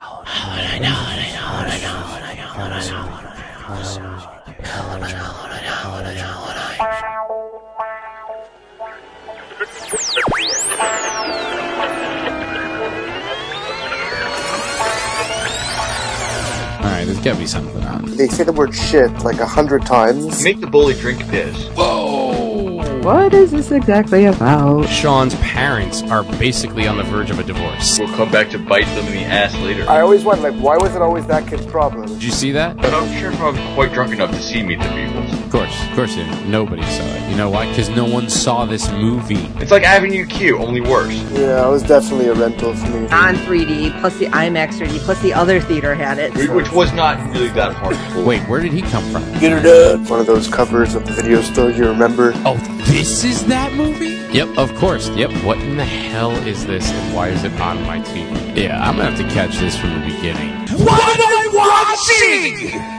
Alright, there's gotta be something on. They say the word shit like 100 times. Make the bully drink piss. Whoa! What is this exactly about? Sean's parents are basically on the verge of a divorce. We'll come back to bite them in the ass later. I always wonder, like, why was it always that kid's problem? Did you see that? But I'm sure if I was quite drunk enough to see Meet the Beatles. Of course, nobody saw it. You know why? Because no one saw this movie. It's like Avenue Q, only worse. Yeah, it was definitely a rental for me. On 3D, plus the IMAX 3D, plus the other theater had it. Which was not really that hard to pull. Wait, where did he come from? Get her done. One of those covers of the video store, you remember? Oh, this is that movie? Yep, of course. Yep. What in the hell is this and why is it on my TV? Yeah, I'm gonna have to catch this from the beginning. What am I watching?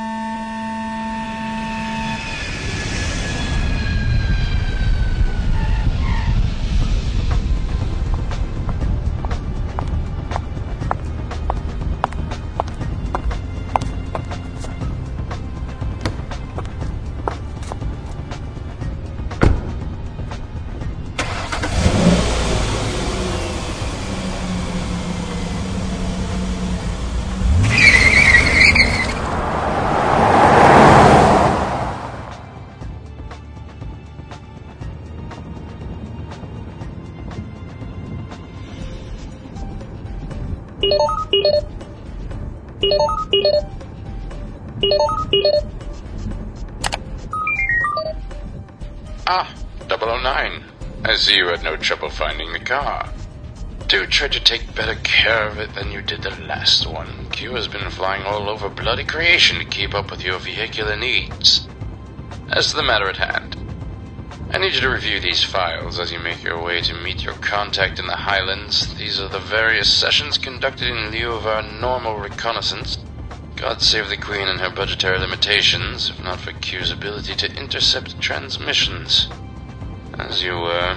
Ah, 009. I see you had no trouble finding the car. Do try to take better care of it than you did the last one. Q has been flying all over bloody creation to keep up with your vehicular needs. As to the matter at hand, I need you to review these files as you make your way to meet your contact in the Highlands. These are the various sessions conducted in lieu of our normal reconnaissance. God save the Queen and her budgetary limitations, if not for Q's ability to intercept transmissions. As you were.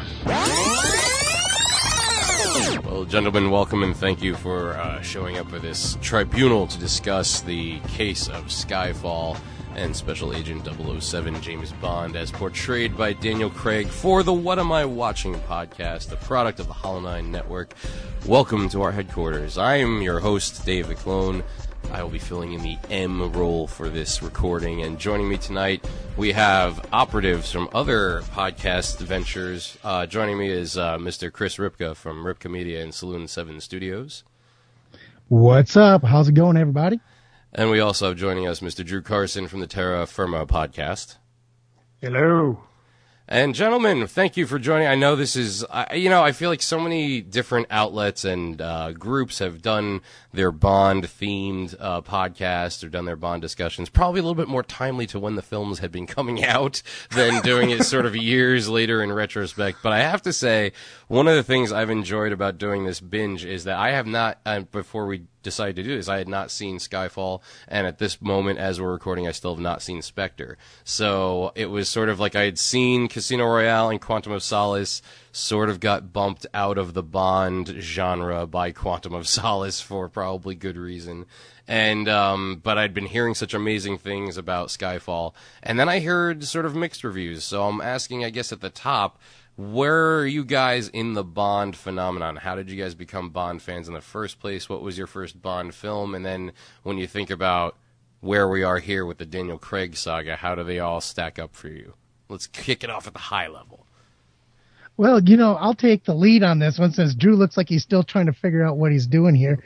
Well, gentlemen, welcome and thank you for showing up for this tribunal to discuss the case of Skyfall and Special Agent 007 James Bond as portrayed by Daniel Craig for the What Am I Watching podcast, the product of the Hollow 9 Network. Welcome to our headquarters. I am your host, Dave McClone. I will be filling in the M role for this recording, and joining me tonight, we have operatives from other podcast ventures. Joining me is Mr. Chris Ripka from Ripka Media and Saloon 7 Studios. What's up? How's it going, everybody? And we also have joining us Mr. Drew Carson from the Terra Firma podcast. Hello. And gentlemen, thank you for joining. I know this is, I feel like so many different outlets and groups have done their Bond-themed podcasts or done their Bond discussions, probably a little bit more timely to when the films had been coming out than doing it sort of years later in retrospect. But I have to say, one of the things I've enjoyed about doing this binge is that I have not, before we decided to do this, I had not seen Skyfall, and at this moment, as we're recording, I still have not seen Spectre. So it was sort of like I had seen Casino Royale and Quantum of Solace, sort of got bumped out of the Bond genre by Quantum of Solace for probably good reason. And but I'd been hearing such amazing things about Skyfall, and then I heard sort of mixed reviews. So I'm asking, I guess, at the top, where are you guys in the Bond phenomenon? How did you guys become Bond fans in the first place? What was your first Bond film? And then when you think about where we are here with the Daniel Craig saga, how do they all stack up for you? Let's kick it off at the high level. Well, I'll take the lead on this one since Drew looks like he's still trying to figure out what he's doing here.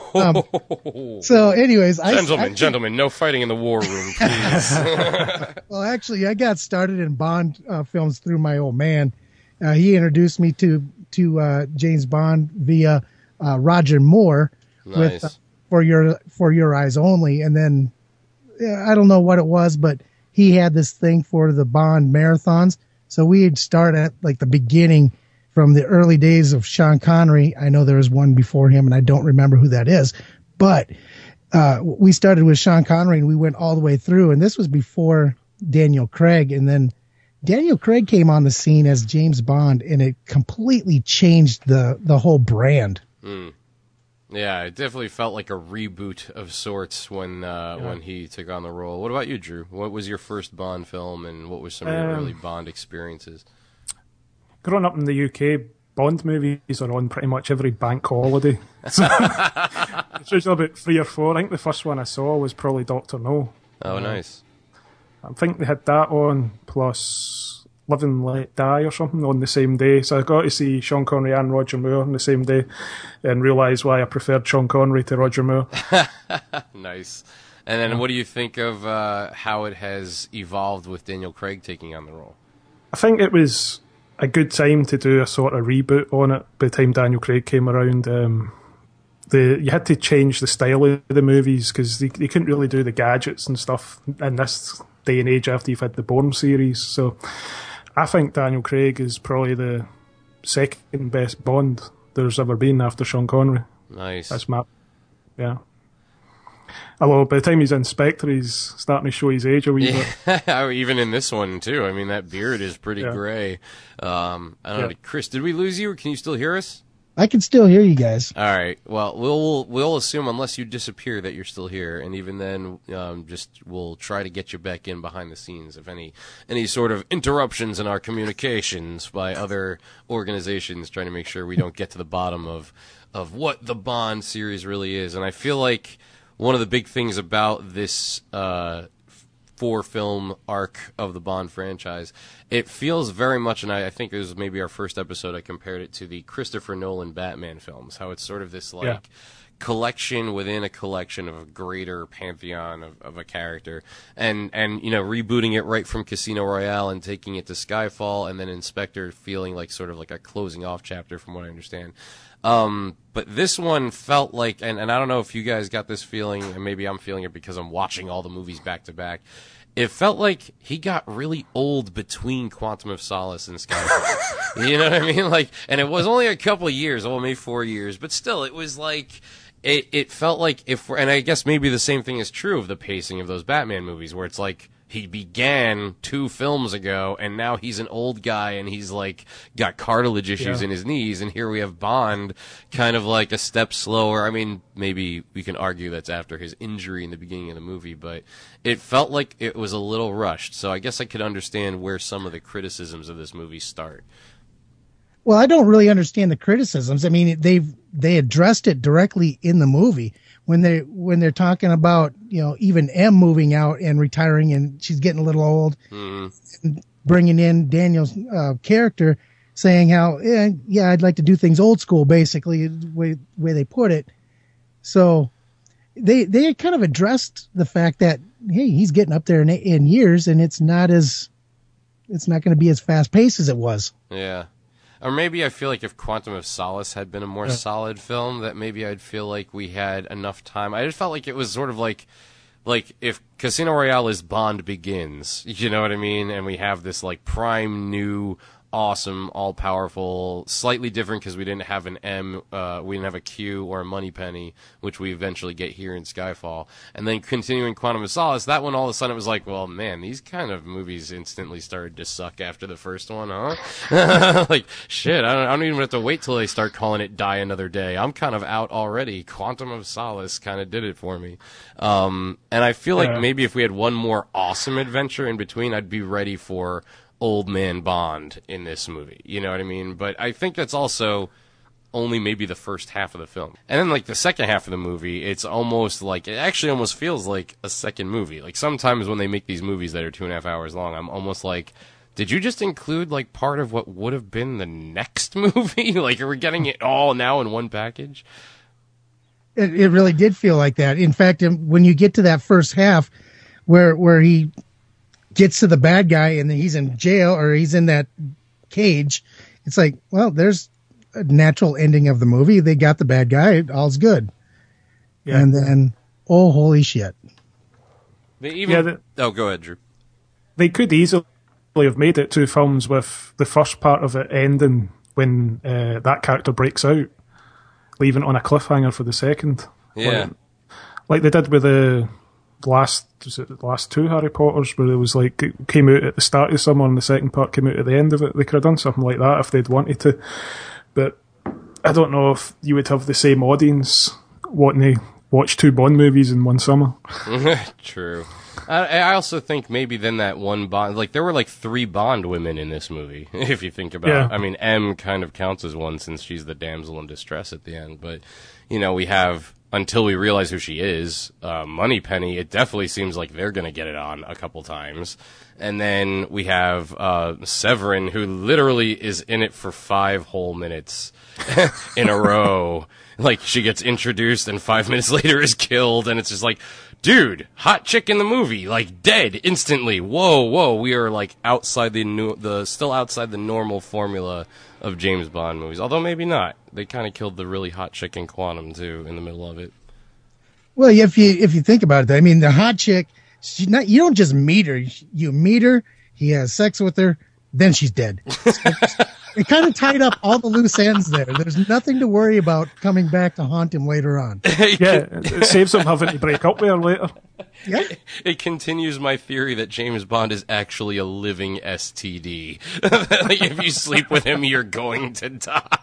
So anyways, Gentlemen, no fighting in the war room, please. Well, actually, I got started in Bond films through my old man. He introduced me to James Bond via Roger Moore. Nice. With For Your Eyes Only, and then I don't know what it was, but he had this thing for the Bond marathons. So we'd start at like the beginning from the early days of Sean Connery. I know there was one before him, and I don't remember who that is, but we started with Sean Connery and we went all the way through. And this was before Daniel Craig, and then Daniel Craig came on the scene as James Bond, and it completely changed the whole brand. Yeah, it definitely felt like a reboot of sorts when he took on the role. What about you, Drew? What was your first Bond film, and what were some of your early Bond experiences? Growing up in the UK, Bond movies are on pretty much every bank holiday. So, it's usually about 3 or 4. I think the first one I saw was probably Dr. No. Oh, nice. I think they had that on, plus Live and Let Die or something on the same day. So I got to see Sean Connery and Roger Moore on the same day and realise why I preferred Sean Connery to Roger Moore. Nice. And then what do you think of how it has evolved with Daniel Craig taking on the role? I think it was a good time to do a sort of reboot on it by the time Daniel Craig came around. You had to change the style of the movies because they couldn't really do the gadgets and stuff in this day and age after you've had the Bourne series. So I think Daniel Craig is probably the second best Bond there's ever been after Sean Connery. Nice. That's my... Yeah. Although by the time he's in Spectre, he's starting to show his age a wee bit. Even in this one, too. I mean, that beard is pretty gray. I don't know. Chris, did we lose you, or can you still hear us? I can still hear you guys. All right. Well, we'll assume, unless you disappear, that you're still here, and even then, we'll try to get you back in behind the scenes if any sort of interruptions in our communications by other organizations trying to make sure we don't get to the bottom of what the Bond series really is. And I feel like one of the big things about this 4-film arc of the Bond franchise, it feels very much, and I think it was maybe our first episode, I compared it to the Christopher Nolan Batman films, how it's sort of this collection within a collection of a greater pantheon of a character, and rebooting it right from Casino Royale and taking it to Skyfall, and then Inspector feeling like sort of like a closing off chapter from what I understand. But this one felt like, and I don't know if you guys got this feeling, and maybe I'm feeling it because I'm watching all the movies back to back. It felt like he got really old between Quantum of Solace and Skyfall. You know what I mean? And it was only a couple of years, maybe 4 years, but still, it was like, it felt like and I guess maybe the same thing is true of the pacing of those Batman movies, where it's like, he began 2 films ago, and now he's an old guy, and he's got cartilage issues in his knees, and here we have Bond kind of like a step slower. I mean, maybe we can argue that's after his injury in the beginning of the movie, but it felt like it was a little rushed. So I guess I could understand where some of the criticisms of this movie start. Well, I don't really understand the criticisms. I mean, they addressed it directly in the movie. When they're talking about, even M moving out and retiring, and she's getting a little old, and bringing in Daniel's character, saying how, I'd like to do things old school, basically, the way they put it. So they kind of addressed the fact that, hey, he's getting up there in years, and it's not going to be as fast paced as it was. Yeah. Or maybe I feel like if Quantum of Solace had been a more solid film, that maybe I'd feel like we had enough time. I just felt like it was sort of like if Casino Royale is Bond Begins, you know what I mean? And we have this prime new, awesome, all-powerful, slightly different because we didn't have an M, we didn't have a Q or a Moneypenny, which we eventually get here in Skyfall. And then continuing Quantum of Solace, that one all of a sudden it was like, well, man, these kind of movies instantly started to suck after the first one, huh? Shit, I don't even have to wait till they start calling it Die Another Day. I'm kind of out already. Quantum of Solace kind of did it for me. And I feel like maybe if we had one more awesome adventure in between, I'd be ready for old man Bond in this movie, you know what I mean? But I think that's also only maybe the first half of the film. And then the second half of the movie, it's almost it actually almost feels like a second movie. Sometimes when they make these movies that are 2.5 hours long, I'm almost like, did you just include part of what would have been the next movie? Are we getting it all now in one package? It really did feel like that. In fact, when you get to that first half where he gets to the bad guy and then he's in jail or he's in that cage, it's like, well, there's a natural ending of the movie. They got the bad guy, all's good. Yeah. And then, oh, holy shit. Go ahead, Drew. They could easily have made it 2 films with the first part of it ending when that character breaks out, leaving it on a cliffhanger for the second. Yeah. Like they did with the last 2 Harry Potters, where it was it came out at the start of someone and the second part came out at the end of it. They could have done something like that if they'd wanted to, but I don't know if you would have the same audience wanting to watch 2 Bond movies in one summer. True. I also think maybe then that one Bond, like there were like 3 Bond women in this movie, if you think about it. I mean, M kind of counts as one since she's the damsel in distress at the end, but we have, until we realize who she is, Moneypenny, it definitely seems like they're going to get it on a couple times. And then we have Severin, who literally is in it for 5 whole minutes in a row. Like, she gets introduced and 5 minutes later is killed, and it's just like, dude, hot chick in the movie, like, dead instantly. Whoa, we are, like, outside still outside the normal formula of James Bond movies. Although maybe not. They kind of killed the really hot chick in Quantum, too, in the middle of it. Well, if you think about it, I mean, the hot chick, you don't just meet her. You meet her, he has sex with her, then she's dead. It kind of tied up all the loose ends there. There's nothing to worry about coming back to haunt him later on. Yeah, it saves him having to break up with her later. Yeah. It continues my theory that James Bond is actually a living STD. Like, if you sleep with him, you're going to die.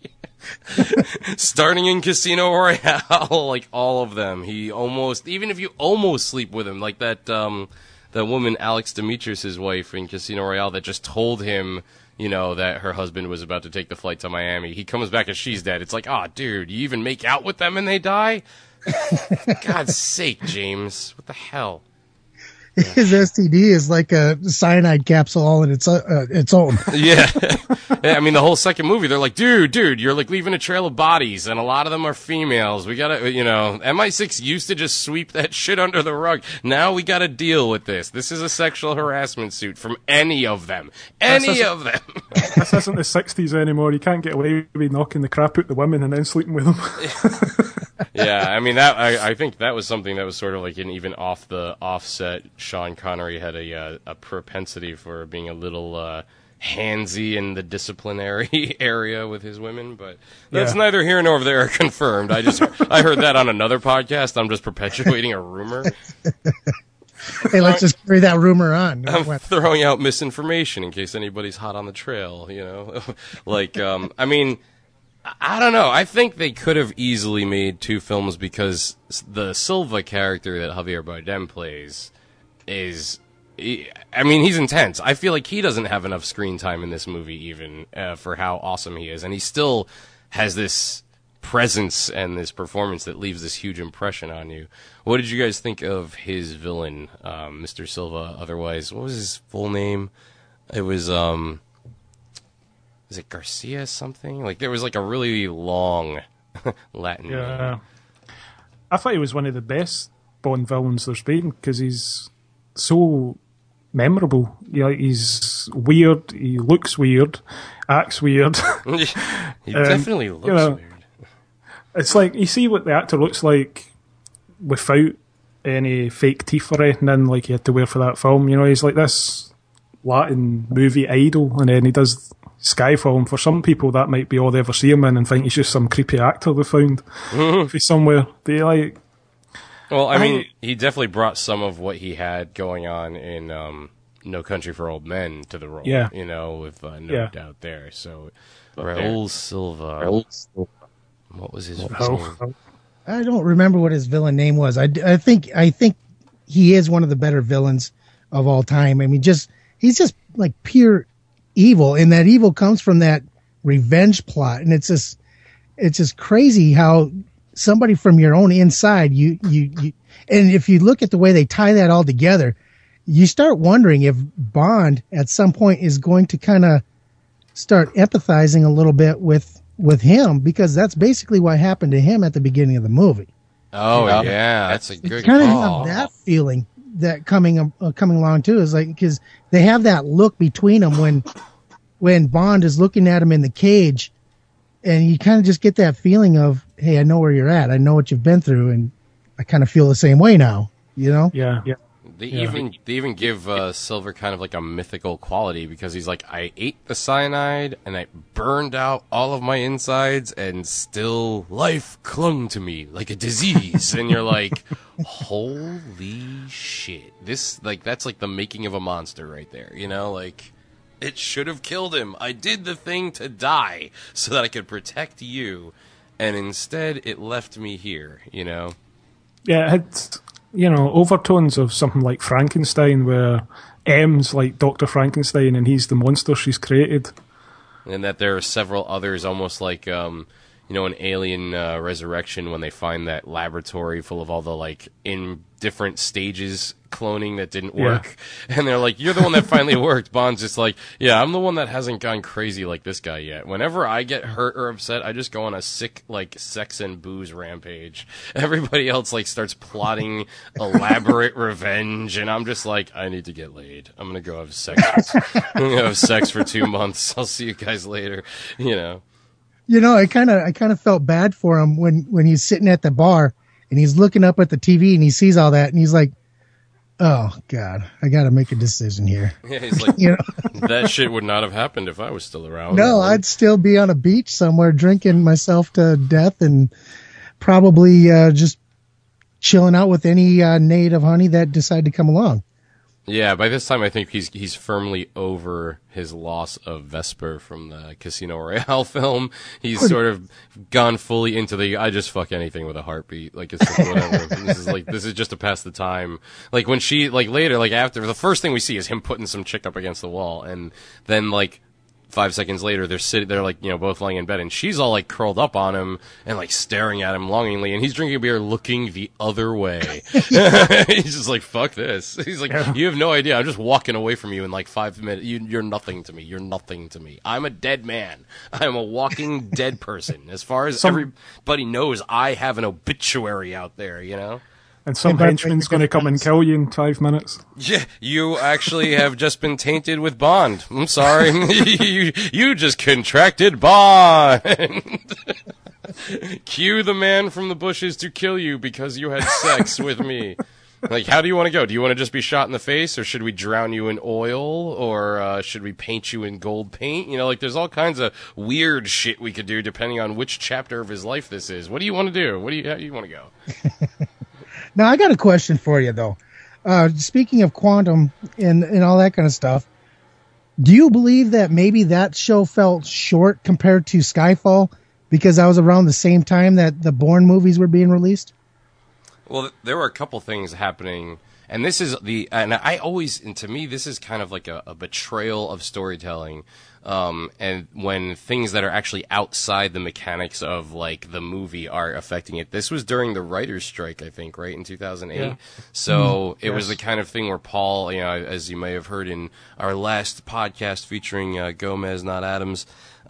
Starting in Casino Royale, like all of them, even if you almost sleep with him, like that woman Alex Demetrius' wife in Casino Royale that just told him, that her husband was about to take the flight to Miami. He comes back and she's dead. It's like, dude, you even make out with them and they die? God's sake, James. What the hell? His STD is like a cyanide capsule all in its own. Yeah. I mean, the whole second movie, they're like, dude, you're like leaving a trail of bodies, and a lot of them are females. We gotta, MI6 used to just sweep that shit under the rug. Now we gotta deal with this. This is a sexual harassment suit from any of them. Any of them. This isn't the 60s anymore. You can't get away with knocking the crap out the women and then sleeping with them. Yeah, I mean, I think that was something that was sort of like an even off the offset. Sean Connery had a propensity for being a little handsy in the disciplinary area with his women, but that's neither here nor there confirmed. I heard that on another podcast. I'm just perpetuating a rumor. Hey, let's just carry that rumor on. I'm throwing out misinformation in case anybody's hot on the trail, Like, I mean, I don't know. I think they could have easily made 2 films because the Silva character that Javier Bardem plays he's intense. I feel like he doesn't have enough screen time in this movie even for how awesome he is. And he still has this presence and this performance that leaves this huge impression on you. What did you guys think of his villain, Mr. Silva? Otherwise, what was his full name? It was, is it Garcia something? Like, there was like a really long Latin name. I thought he was one of the best Bond villains there's been because he's so memorable. He's weird, he looks weird, acts weird. He definitely looks weird. It's like, you see what the actor looks like without any fake teeth or anything like he had to wear for that film. He's like this Latin movie idol, and then he does Skyfall, and for some people that might be all they ever see him in and think he's just some creepy actor they found somewhere. Well, I mean, he definitely brought some of what he had going on in No Country for Old Men to the role, with no doubt there. So, Raul Silva. What was his name? I don't remember what his villain name was. I think he is one of the better villains of all time. I mean, he's just like pure evil, and that evil comes from that revenge plot, and it's just crazy how somebody from your own inside, you and if you look at the way they tie that all together, you start wondering if Bond at some point is going to kind of start empathizing a little bit with him, because that's basically what happened to him at the beginning of the movie. Oh, yeah, that's a good kind of call. have that feeling that coming along too, is like, because they have that look between them when Bond is looking at him in the cage, and you kind of just get that feeling of, hey, I know where you're at. I know what you've been through, and I kind of feel the same way now, Yeah. They even give Silver kind of like a mythical quality, because he's like, I ate the cyanide and I burned out all of my insides, and still life clung to me like a disease. And you're like, holy shit. That's like the making of a monster right there, like, it should have killed him. I did the thing to die so that I could protect you. and instead it left me here, you know? Yeah, it had, overtones of something like Frankenstein, where M's like Dr. Frankenstein and he's the monster she's created. And that there are several others, almost like, an Alien Resurrection, when they find that laboratory full of all the, like, in different stages cloning that didn't work. Yeah. And they're like, you're the one that finally worked. Bond's just like, yeah, I'm the one that hasn't gone crazy like this guy yet. Whenever I get hurt or upset, I just go on a sick, like, sex and booze rampage. Everybody else, like, starts plotting elaborate revenge, and I'm just like, I need to get laid. I'm gonna go have sex. I'm gonna have sex for 2 months. I'll see you guys later, you know. You know, I kind of felt bad for him when he's sitting at the bar and he's looking up at the TV and he sees all that and he's like, "Oh God, I got to make a decision here." Yeah, he's like, that shit would not have happened if I was still around. No, I'd still be on a beach somewhere drinking myself to death and probably just chilling out with any native honey that decide to come along. Yeah, by this time I think he's firmly over his loss of Vesper from the Casino Royale film. He's sort of gone fully into the I just fuck anything with a heartbeat. Like, it's just whatever. This is just to pass the time. Like, when she, like, later, like, after, the first thing we see is him putting some chick up against the wall, and then, like, 5 seconds later, they're like, both lying in bed, and she's all like curled up on him and like staring at him longingly, and he's drinking a beer looking the other way. He's just like, fuck this. He's like, you have no idea. I'm just walking away from you in like 5 minutes. You're nothing to me. You're nothing to me. I'm a dead man. I'm a walking dead person. As far as everybody knows, I have an obituary out there, you know? And some henchman's going to come and kill you in 5 minutes. Yeah, you actually have just been tainted with Bond. I'm sorry. you just contracted Bond. Cue the man from the bushes to kill you because you had sex with me. Like, how do you want to go? Do you want to just be shot in the face, or should we drown you in oil, or should we paint you in gold paint? Like, there's all kinds of weird shit we could do depending on which chapter of his life this is. What do you want to do? How do you want to go? Now, I got a question for you, though. Speaking of Quantum and all that kind of stuff, do you believe that maybe that show felt short compared to Skyfall because that was around the same time that the Bourne movies were being released? Well, there were a couple things happening, and this is to me, this is kind of like a betrayal of storytelling. And when things that are actually outside the mechanics of, like, the movie are affecting it. This was during the writer's strike, I think, right, in 2008. Yeah. So it was the kind of thing where Paul, as you may have heard in our last podcast featuring Gomez, not Adams,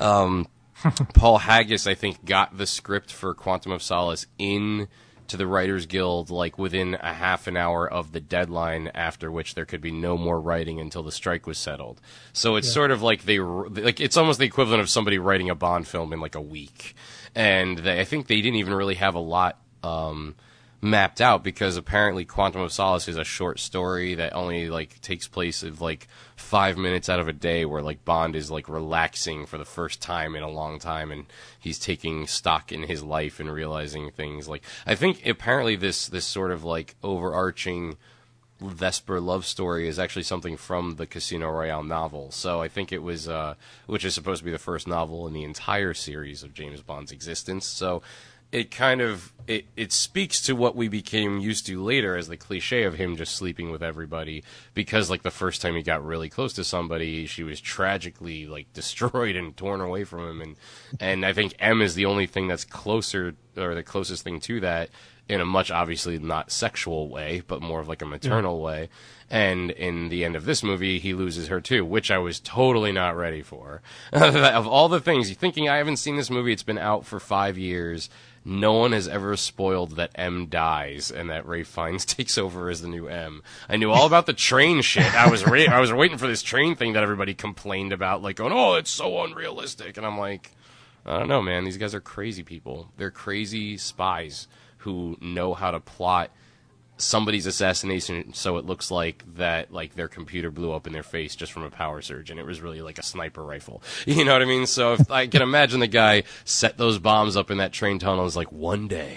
Paul Haggis, I think, got the script for Quantum of Solace in to the Writers Guild, like, within a half an hour of the deadline, after which there could be no more writing until the strike was settled. So it's sort of like it's almost the equivalent of somebody writing a Bond film in like a week. And I think they didn't even really have a lot mapped out, because apparently Quantum of Solace is a short story that only like takes place of like 5 minutes out of a day, where like Bond is like relaxing for the first time in a long time, and he's taking stock in his life and realizing things. Like, I think apparently this sort of like overarching Vesper love story is actually something from the Casino Royale novel. So I think it was which is supposed to be the first novel in the entire series of James Bond's existence. So it kind of it speaks to what we became used to later as the cliche of him just sleeping with everybody, because like the first time he got really close to somebody, she was tragically like destroyed and torn away from him, and I think M is the only thing that's closer, or the closest thing to that, in a much obviously not sexual way, but more of like a maternal way. And in the end of this movie, he loses her too, which I was totally not ready for. Of all the things, you're thinking, I haven't seen this movie, it's been out for 5 years. No one has ever spoiled that M dies and that Ralph Fiennes takes over as the new M. I knew all about the train shit. I was waiting for this train thing that everybody complained about, like, going, oh, it's so unrealistic. And I'm like, I don't know, man. These guys are crazy people. They're crazy spies who know how to plot somebody's assassination so it looks like that, like, their computer blew up in their face just from a power surge, and it was really like a sniper rifle. You know what I mean? So if I can imagine the guy set those bombs up in that train tunnel, is like, one day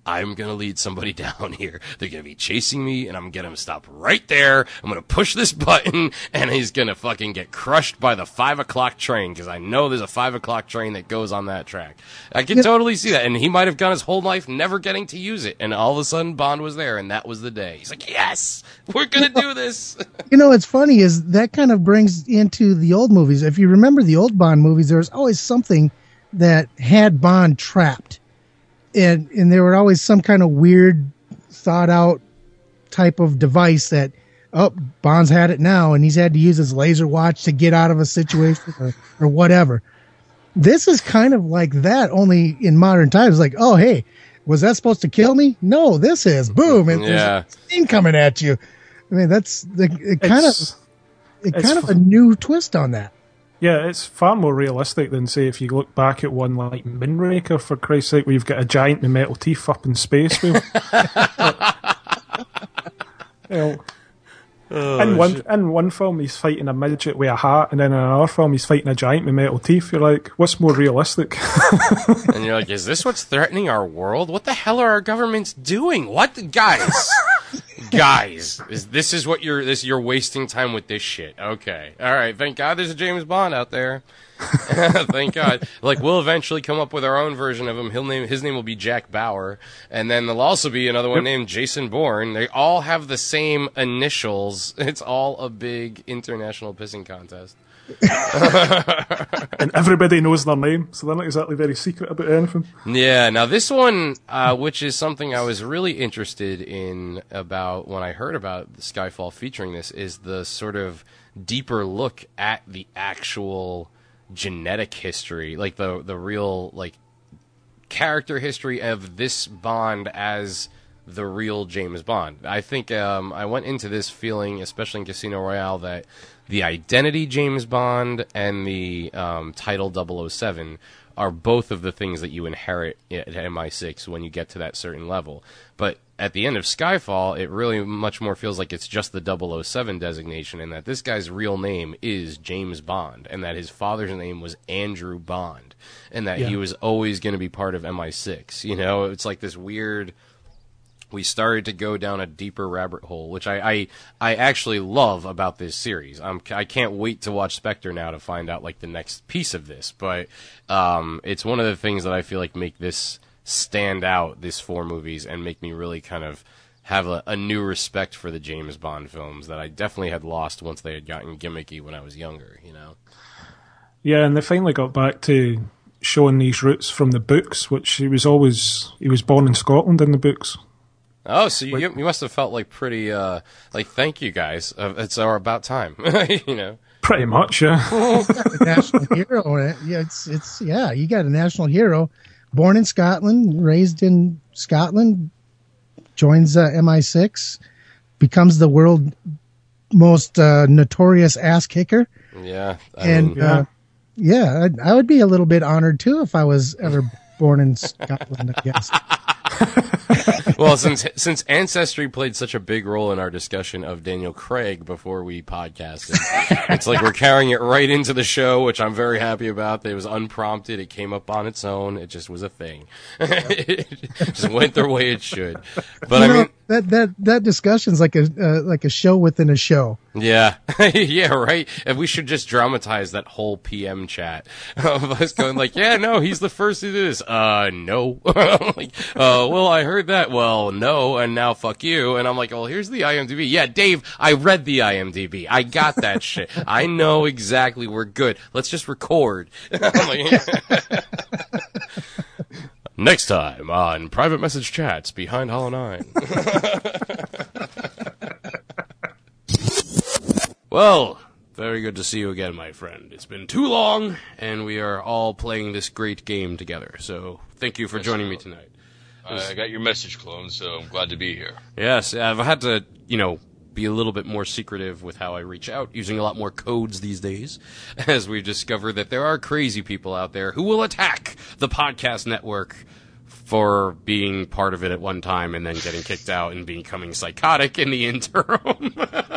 I'm going to lead somebody down here. They're going to be chasing me, and I'm going to get him to stop right there. I'm going to push this button, and he's going to fucking get crushed by the 5 o'clock train, because I know there's a 5 o'clock train that goes on that track. I can totally see that. And he might have gone his whole life never getting to use it, and all of a sudden Bond was there, and that was the day. He's like, yes, we're going to do this. What's funny is that kind of brings into the old movies. If you remember the old Bond movies, there was always something that had Bond trapped. And there were always some kind of weird, thought out type of device that, Bond's had it now, and he's had to use his laser watch to get out of a situation or whatever. This is kind of like that, only in modern times. Like, oh, hey, was that supposed to kill me? No, this is. Boom. And there's a thing coming at you. I mean, that's kind of a new twist on that. Yeah, it's far more realistic than, say, if you look back at one like Moonraker, for Christ's sake, where you've got a giant with metal teeth up in space. In one film, he's fighting a midget with a hat, and then in another film, he's fighting a giant with metal teeth. You're like, what's more realistic? And you're like, is this what's threatening our world? What the hell are our governments doing? What? Guys, this is what you're wasting time with this shit. Okay. All right. Thank God there's a James Bond out there. Thank God. Like, we'll eventually come up with our own version of him. His name will be Jack Bauer. And then there'll also be another one named Jason Bourne. They all have the same initials. It's all a big international pissing contest. And everybody knows their name, so they're not exactly very secret about anything. Yeah, now this one, which is something I was really interested in about when I heard about Skyfall featuring this, is the sort of deeper look at the actual genetic history, like the real like character history of this Bond as the real James Bond. I think I went into this feeling, especially in Casino Royale, that the identity James Bond and the title 007 are both of the things that you inherit at MI6 when you get to that certain level. But at the end of Skyfall, it really much more feels like it's just the 007 designation, and that this guy's real name is James Bond, and that his father's name was Andrew Bond, and that he was always going to be part of MI6. It's like this weird... We started to go down a deeper rabbit hole, which I actually love about this series. I can't wait to watch Spectre now to find out like the next piece of this. But it's one of the things that I feel like make this stand out, these 4 movies, and make me really kind of have a new respect for the James Bond films that I definitely had lost once they had gotten gimmicky when I was younger. Yeah, and they finally got back to showing these roots from the books, which he was born in Scotland in the books. Oh, so you must have felt like pretty, like, thank you guys. It's about time, Pretty much, yeah. A national hero. Yeah, you got a national hero. Born in Scotland, raised in Scotland, joins MI6, becomes the world's most notorious ass kicker. Yeah. I would be a little bit honored, too, if I was ever born in Scotland, I guess. Well, since Ancestry played such a big role in our discussion of Daniel Craig before we podcasted, it's like we're carrying it right into the show, which I'm very happy about. It was unprompted. It came up on its own. It just was a thing. It just went the way it should. But that discussion's like a show within a show. Yeah. Yeah, right. And we should just dramatize that whole PM chat of us going like, yeah, no, he's the first to do this. No. Like, well, I heard that. Well, no, and now fuck you. And I'm like, well, here's the IMDb. Yeah, Dave, I read the IMDb. I got that shit. I know exactly. We're good. Let's just record. Next time on Private Message Chats Behind Hollow 9. Well, very good to see you again, my friend. It's been too long, and we are all playing this great game together. So thank you for joining me tonight. I got your message, Clone, so I'm glad to be here. Yes, I've had to, be a little bit more secretive with how I reach out, using a lot more codes these days, as we've discovered that there are crazy people out there who will attack the podcast network for being part of it at one time and then getting kicked out and becoming psychotic in the interim.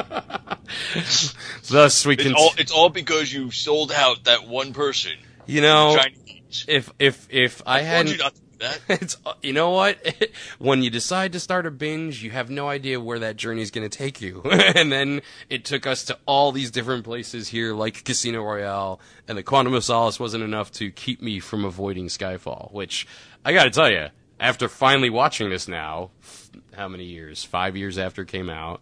Thus, we can. It's all because you sold out that one person. If I hadn't. That It's, you know what? When you decide to start a binge, you have no idea where that journey is going to take you. And then it took us to all these different places here, like Casino Royale, and the Quantum of Solace wasn't enough to keep me from avoiding Skyfall, which, I gotta tell you, after finally watching this now, how many years? 5 years after it came out,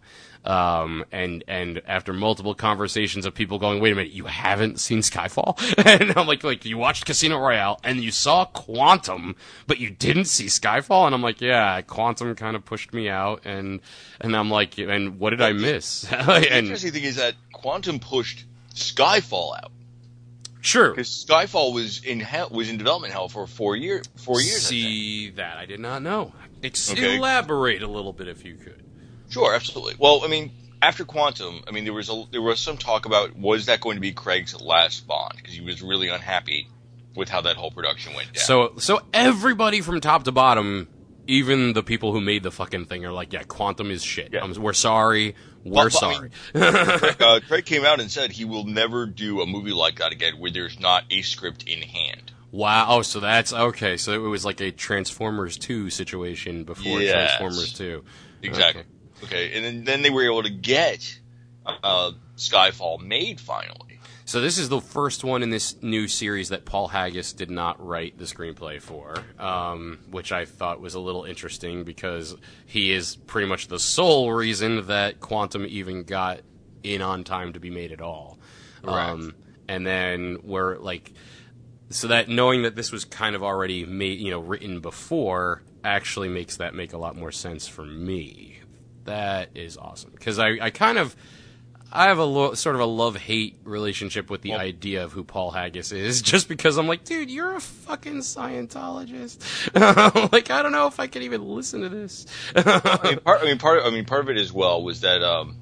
and after multiple conversations of people going, wait a minute, you haven't seen Skyfall? And I'm like, you watched Casino Royale, and you saw Quantum, but you didn't see Skyfall? And I'm like, yeah, Quantum kind of pushed me out, and I'm like, and what did I miss? the interesting thing is that Quantum pushed Skyfall out. Sure. Because Skyfall was in development hell for 4 years. 4 years. See, that I did not know. Okay. Elaborate a little bit if you could. Sure, absolutely. Well, I mean, after Quantum, I mean, there was some talk about was that going to be Craig's last Bond because he was really unhappy with how that whole production went down. So everybody from top to bottom, even the people who made the fucking thing, are like, yeah, Quantum is shit. Yeah. We're sorry. We're sorry. Craig came out and said he will never do a movie like that again where there's not a script in hand. Wow. Oh, so that's okay. So it was like a Transformers 2 situation before Yes. Transformers 2. Exactly. Okay. And then they were able to get Skyfall made finally. So this is the first one in this new series that Paul Haggis did not write the screenplay for, which I thought was a little interesting because he is pretty much the sole reason that Quantum even got in on time to be made at all. Right. And then we're like, so that knowing that this was kind of already made, written before, actually makes that make a lot more sense for me. That is awesome because I have a sort of a love-hate relationship with the idea of who Paul Haggis is, just because I'm like, dude, you're a fucking Scientologist. Like, I don't know if I can even listen to this. Part of it as well was that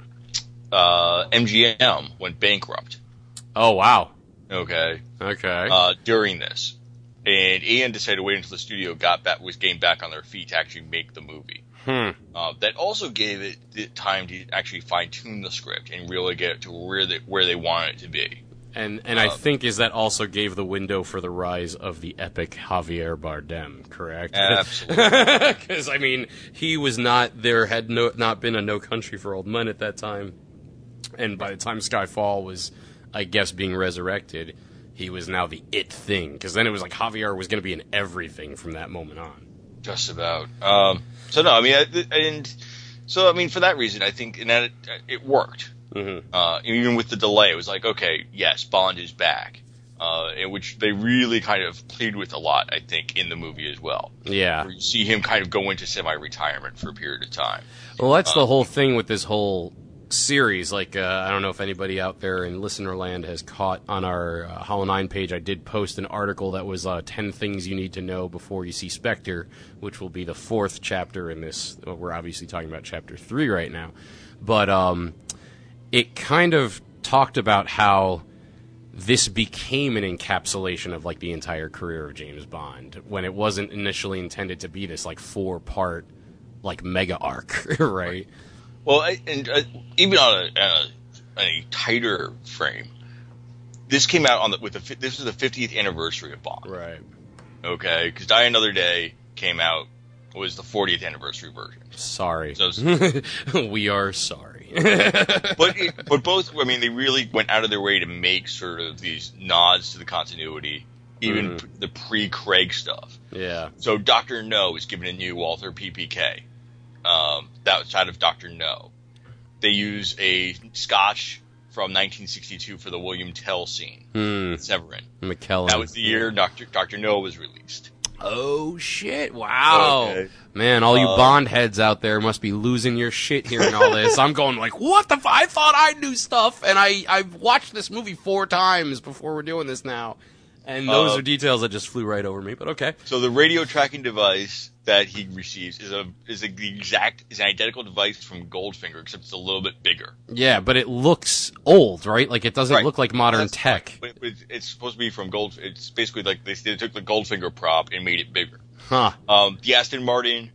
MGM went bankrupt. Oh wow. Okay. Okay. During this, and Ian decided to wait until the studio was getting back on their feet to actually make the movie. That also gave it the time to actually fine-tune the script and really get it to where they want it to be. And I think that also gave the window for the rise of the epic Javier Bardem, correct? Absolutely. Because, I mean, he was not, there had not been a No Country for Old Men at that time. And by the time Skyfall was, I guess, being resurrected, he was now the it thing. Because then it was like Javier was going to be in everything from that moment on. Just about. So no, I mean, for that reason, I think that it worked. Mm-hmm. Even with the delay, it was like, okay, yes, Bond is back, in which they really kind of played with a lot, I think, in the movie as well. Yeah, where you see him kind of go into semi-retirement for a period of time. Well, that's the whole thing with this whole series. Like, I don't know if anybody out there in listener land has caught on our Hollow 9 page, I did post an article that was 10 things you need to know before you see Spectre, which will be the 4th chapter in this. We're obviously talking about chapter 3 right now. But it kind of talked about how this became an encapsulation of like the entire career of James Bond, when it wasn't initially intended to be this like 4-part like mega arc, right? Well, even on a tighter frame, this came out this is the 50th anniversary of Bond. Right. Okay, because Die Another Day came out, was the 40th anniversary version. Sorry. So, we are sorry. but both, I mean, they really went out of their way to make sort of these nods to the continuity, even the pre-Craig stuff. Yeah. So Dr. No is given a new Walther PPK. Outside of Dr. No. They use a scotch from 1962 for the William Tell scene. Severin. McKellen. That was the year Dr. No was released. Oh, shit. Wow. Okay. Man, all you Bond heads out there must be losing your shit hearing all this. I'm going like, what the I thought I knew stuff, and I've watched this movie 4 times before we're doing this now. And those are details that just flew right over me, but okay. So the radio tracking device that he receives is an identical device from Goldfinger, except it's a little bit bigger. Yeah, but it looks old, right? Like it doesn't look like modern tech. Right. But it's supposed to be from Gold. It's basically like they took the Goldfinger prop and made it bigger. Huh. The Aston Martin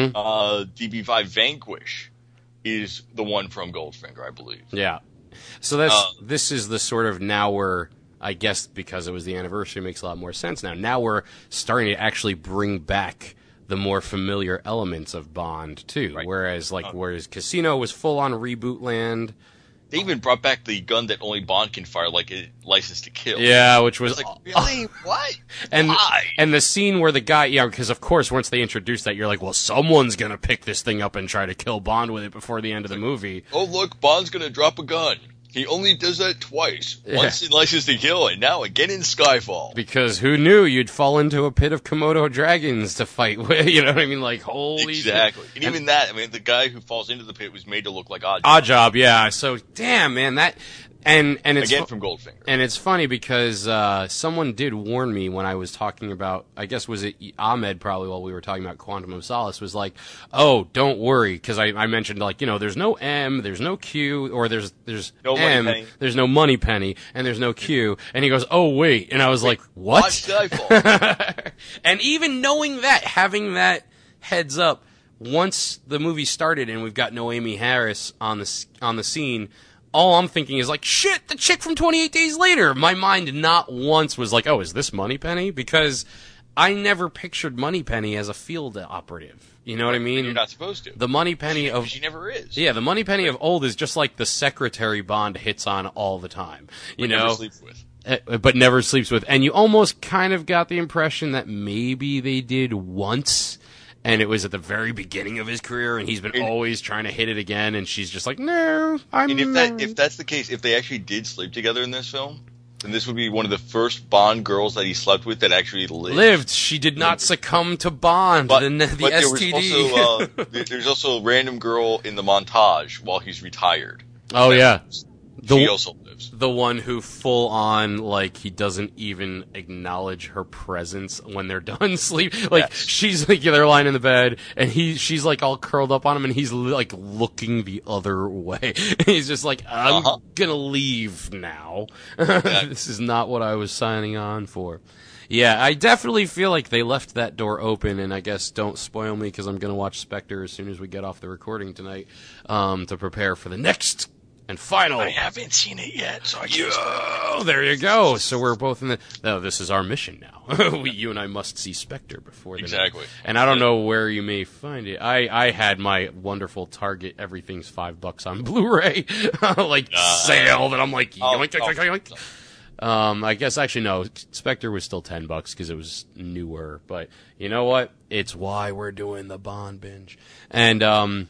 DB5 Vanquish is the one from Goldfinger, I believe. Yeah. So this is the sort of now we're I guess because it was the anniversary, it makes a lot more sense now. Now we're starting to actually bring back the more familiar elements of Bond too. Right. Whereas Casino was full on reboot land. They even brought back the gun that only Bond can fire, like a License to Kill. Yeah, which was like, really? What? And why? And the scene where the guy, because of course once they introduced that, you're like, well, someone's gonna pick this thing up and try to kill Bond with it before the end of the movie. Oh look, Bond's gonna drop a gun. He only does that twice. Once in License to Kill, and now again in Skyfall. Because who knew you'd fall into a pit of Komodo dragons to fight with? You know what I mean? Like, holy exactly. shit. And even that, I mean, the guy who falls into the pit was made to look like Oddjob. Oddjob, yeah. So, damn, man, that... And it's again from Goldfinger. And it's funny because someone did warn me when I was talking about, I guess was it Ahmed probably while we were talking about Quantum of Solace, was like, oh, don't worry, because I mentioned like, there's no M, there's no Q, or there's no M, there's no Moneypenny, and there's no Q, and he goes, oh wait, and I was like, what? Watch Skyfall. And even knowing that, having that heads up, once the movie started and we've got Noemi Harris on the scene. All I'm thinking is like, shit, the chick from 28 Days Later. My mind not once was like, oh, is this Moneypenny? Because I never pictured Moneypenny as a field operative. You know what I mean? You're not supposed to. The Moneypenny of... She never is. Yeah, the Moneypenny of old is just like the secretary Bond hits on all the time. Never sleeps with. But never sleeps with. And you almost kind of got the impression that maybe they did once... And it was at the very beginning of his career, and he's been always trying to hit it again, and she's just like, no, I'm And if that's the case, if they actually did sleep together in this film, then this would be one of the first Bond girls that he slept with that actually lived. She did not succumb to Bond, the STD. There's also a random girl in the montage while he's retired. Oh, yeah. She also lives. The one who full on, like, he doesn't even acknowledge her presence when they're done sleep. Like, she's like, they're lying in the bed, and she's like all curled up on him, and he's like looking the other way. He's just like, I'm gonna leave now. This is not what I was signing on for. Yeah, I definitely feel like they left that door open, and I guess don't spoil me because I'm gonna watch Spectre as soon as we get off the recording tonight, to prepare for the next and final. I haven't seen it yet, so I can't. Oh, there you go. So we're both in the... No, this is our mission now. You and I must see Spectre before the Exactly. Night. And I don't know where you may find it. I had my wonderful Target everything's $5 on Blu-ray sale that I'm like, yoink. I guess actually no, Spectre was still $10 because it was newer. But you know what? It's why we're doing the Bond binge. And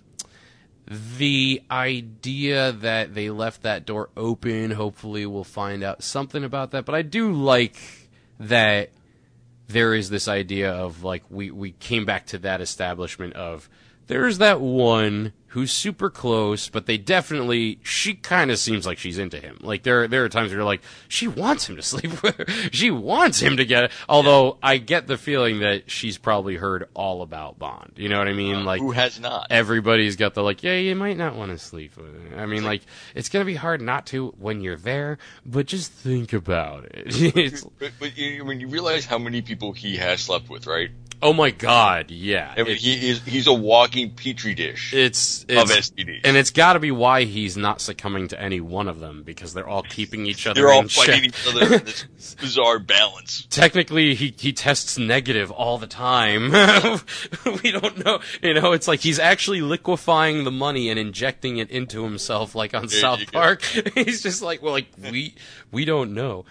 the idea that they left that door open, hopefully we'll find out something about that. But I do like that there is this idea of, like, we came back to that establishment of, there's that one who's super close, but she kind of seems like she's into him. Like, there are times where you're like, she wants him to sleep with her. She wants him to get it. Although, I get the feeling that she's probably heard all about Bond. You know what I mean? Like, who has not? Everybody's got the, like, yeah, you might not want to sleep with her. I mean, like, it's going to be hard not to when you're there, but just think about it. but when you realize how many people he has slept with, right? Oh my God! Yeah, I mean, he's a walking petri dish. It's of STDs, and it's got to be why he's not succuming to any one of them because they're all keeping each other. They're all in fighting check. each other in this bizarre balance. Technically, he tests negative all the time. We don't know. It's like he's actually liquefying the money and injecting it into himself, like on South Park. He's just like, well, like we don't know.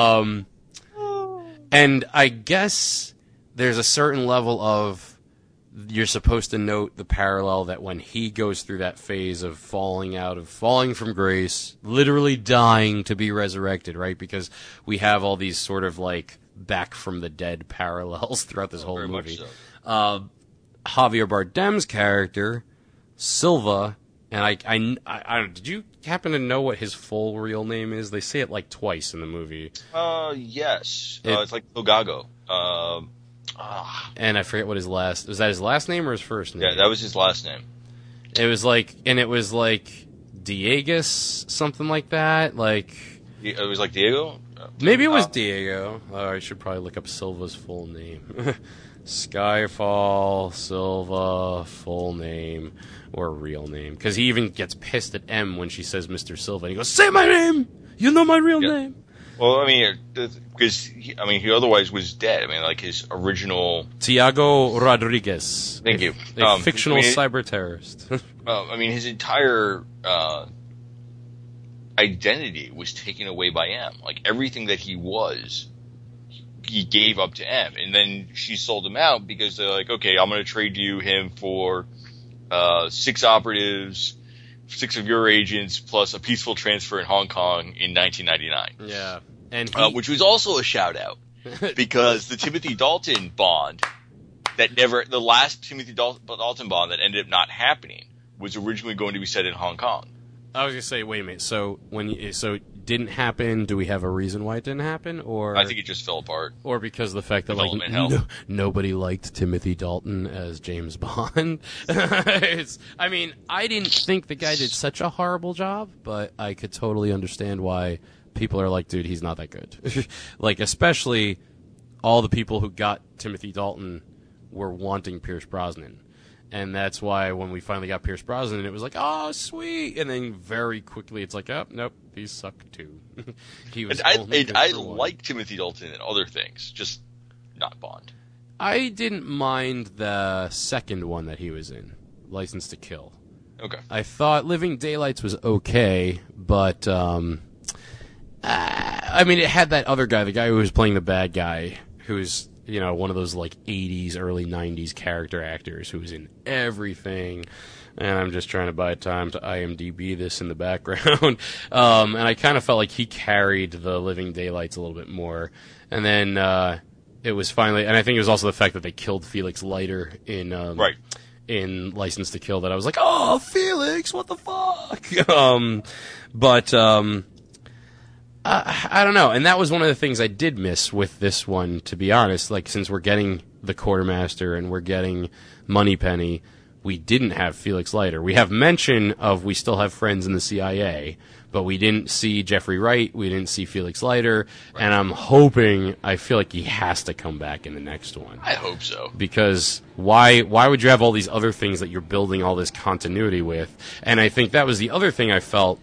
And I guess there's a certain level of you're supposed to note the parallel that when he goes through that phase of falling from grace, literally dying to be resurrected, right? Because we have all these sort of like back from the dead parallels throughout this whole movie. So. Javier Bardem's character, Silva, and I did you happen to know what his full real name is? They say it like twice in the movie. Yes. It's like Ogago. And I forget what was that his last name or his first name? Yeah, that was his last name. It was like Diegus, something like that. Like it was like Diego? Maybe it was Diego. I should probably look up Silva's full name. Skyfall, Silva, full name, or real name. Because he even gets pissed at M when she says Mr. Silva. And he goes, say my name! You know my real name! Well, I mean, because he otherwise was dead. I mean, like his original Tiago Rodriguez. Thank you. A fictional cyber terrorist. I mean, his entire identity was taken away by M. Like everything that he was, he gave up to M, and then she sold him out because they're like, okay, I'm going to trade him for 6 operatives, 6 of your agents, plus a peaceful transfer in Hong Kong in 1999. Yeah, and which was also a shout out because the Timothy Dalton Bond the last Timothy Dalton Bond that ended up not happening was originally going to be set in Hong Kong. I was gonna say, wait a minute. So it didn't happen. Do we have a reason why it didn't happen, or I think it just fell apart, or because of the fact that nobody liked Timothy Dalton as James Bond? I mean, I didn't think the guy did such a horrible job, but I could totally understand why people are like, dude, he's not that good. Like, especially all the people who got Timothy Dalton were wanting Pierce Brosnan. And that's why when we finally got Pierce Brosnan, it was like, oh, sweet. And then very quickly, it's like, oh, nope, he sucked too. He was. I like Timothy Dalton and other things, just not Bond. I didn't mind the second one that he was in, License to Kill. Okay. I thought Living Daylights was okay, but I mean, it had that other guy, the guy who was playing the bad guy, who's, you know, one of those like 80s, early 90s character actors who was in everything. And I'm just trying to buy time to IMDb this in the background. And I kind of felt like he carried the Living Daylights a little bit more. And then it was finally, and I think it was also the fact that they killed Felix Leiter in License to Kill that I was like, oh, Felix, what the fuck? I don't know, and that was one of the things I did miss with this one, to be honest. Like, since we're getting the Quartermaster and we're getting Moneypenny, we didn't have Felix Leiter. We have mention of we still have friends in the CIA, but we didn't see Jeffrey Wright, we didn't see Felix Leiter, and I feel like he has to come back in the next one. I hope so. Because why would you have all these other things that you're building all this continuity with? And I think that was the other thing I felt,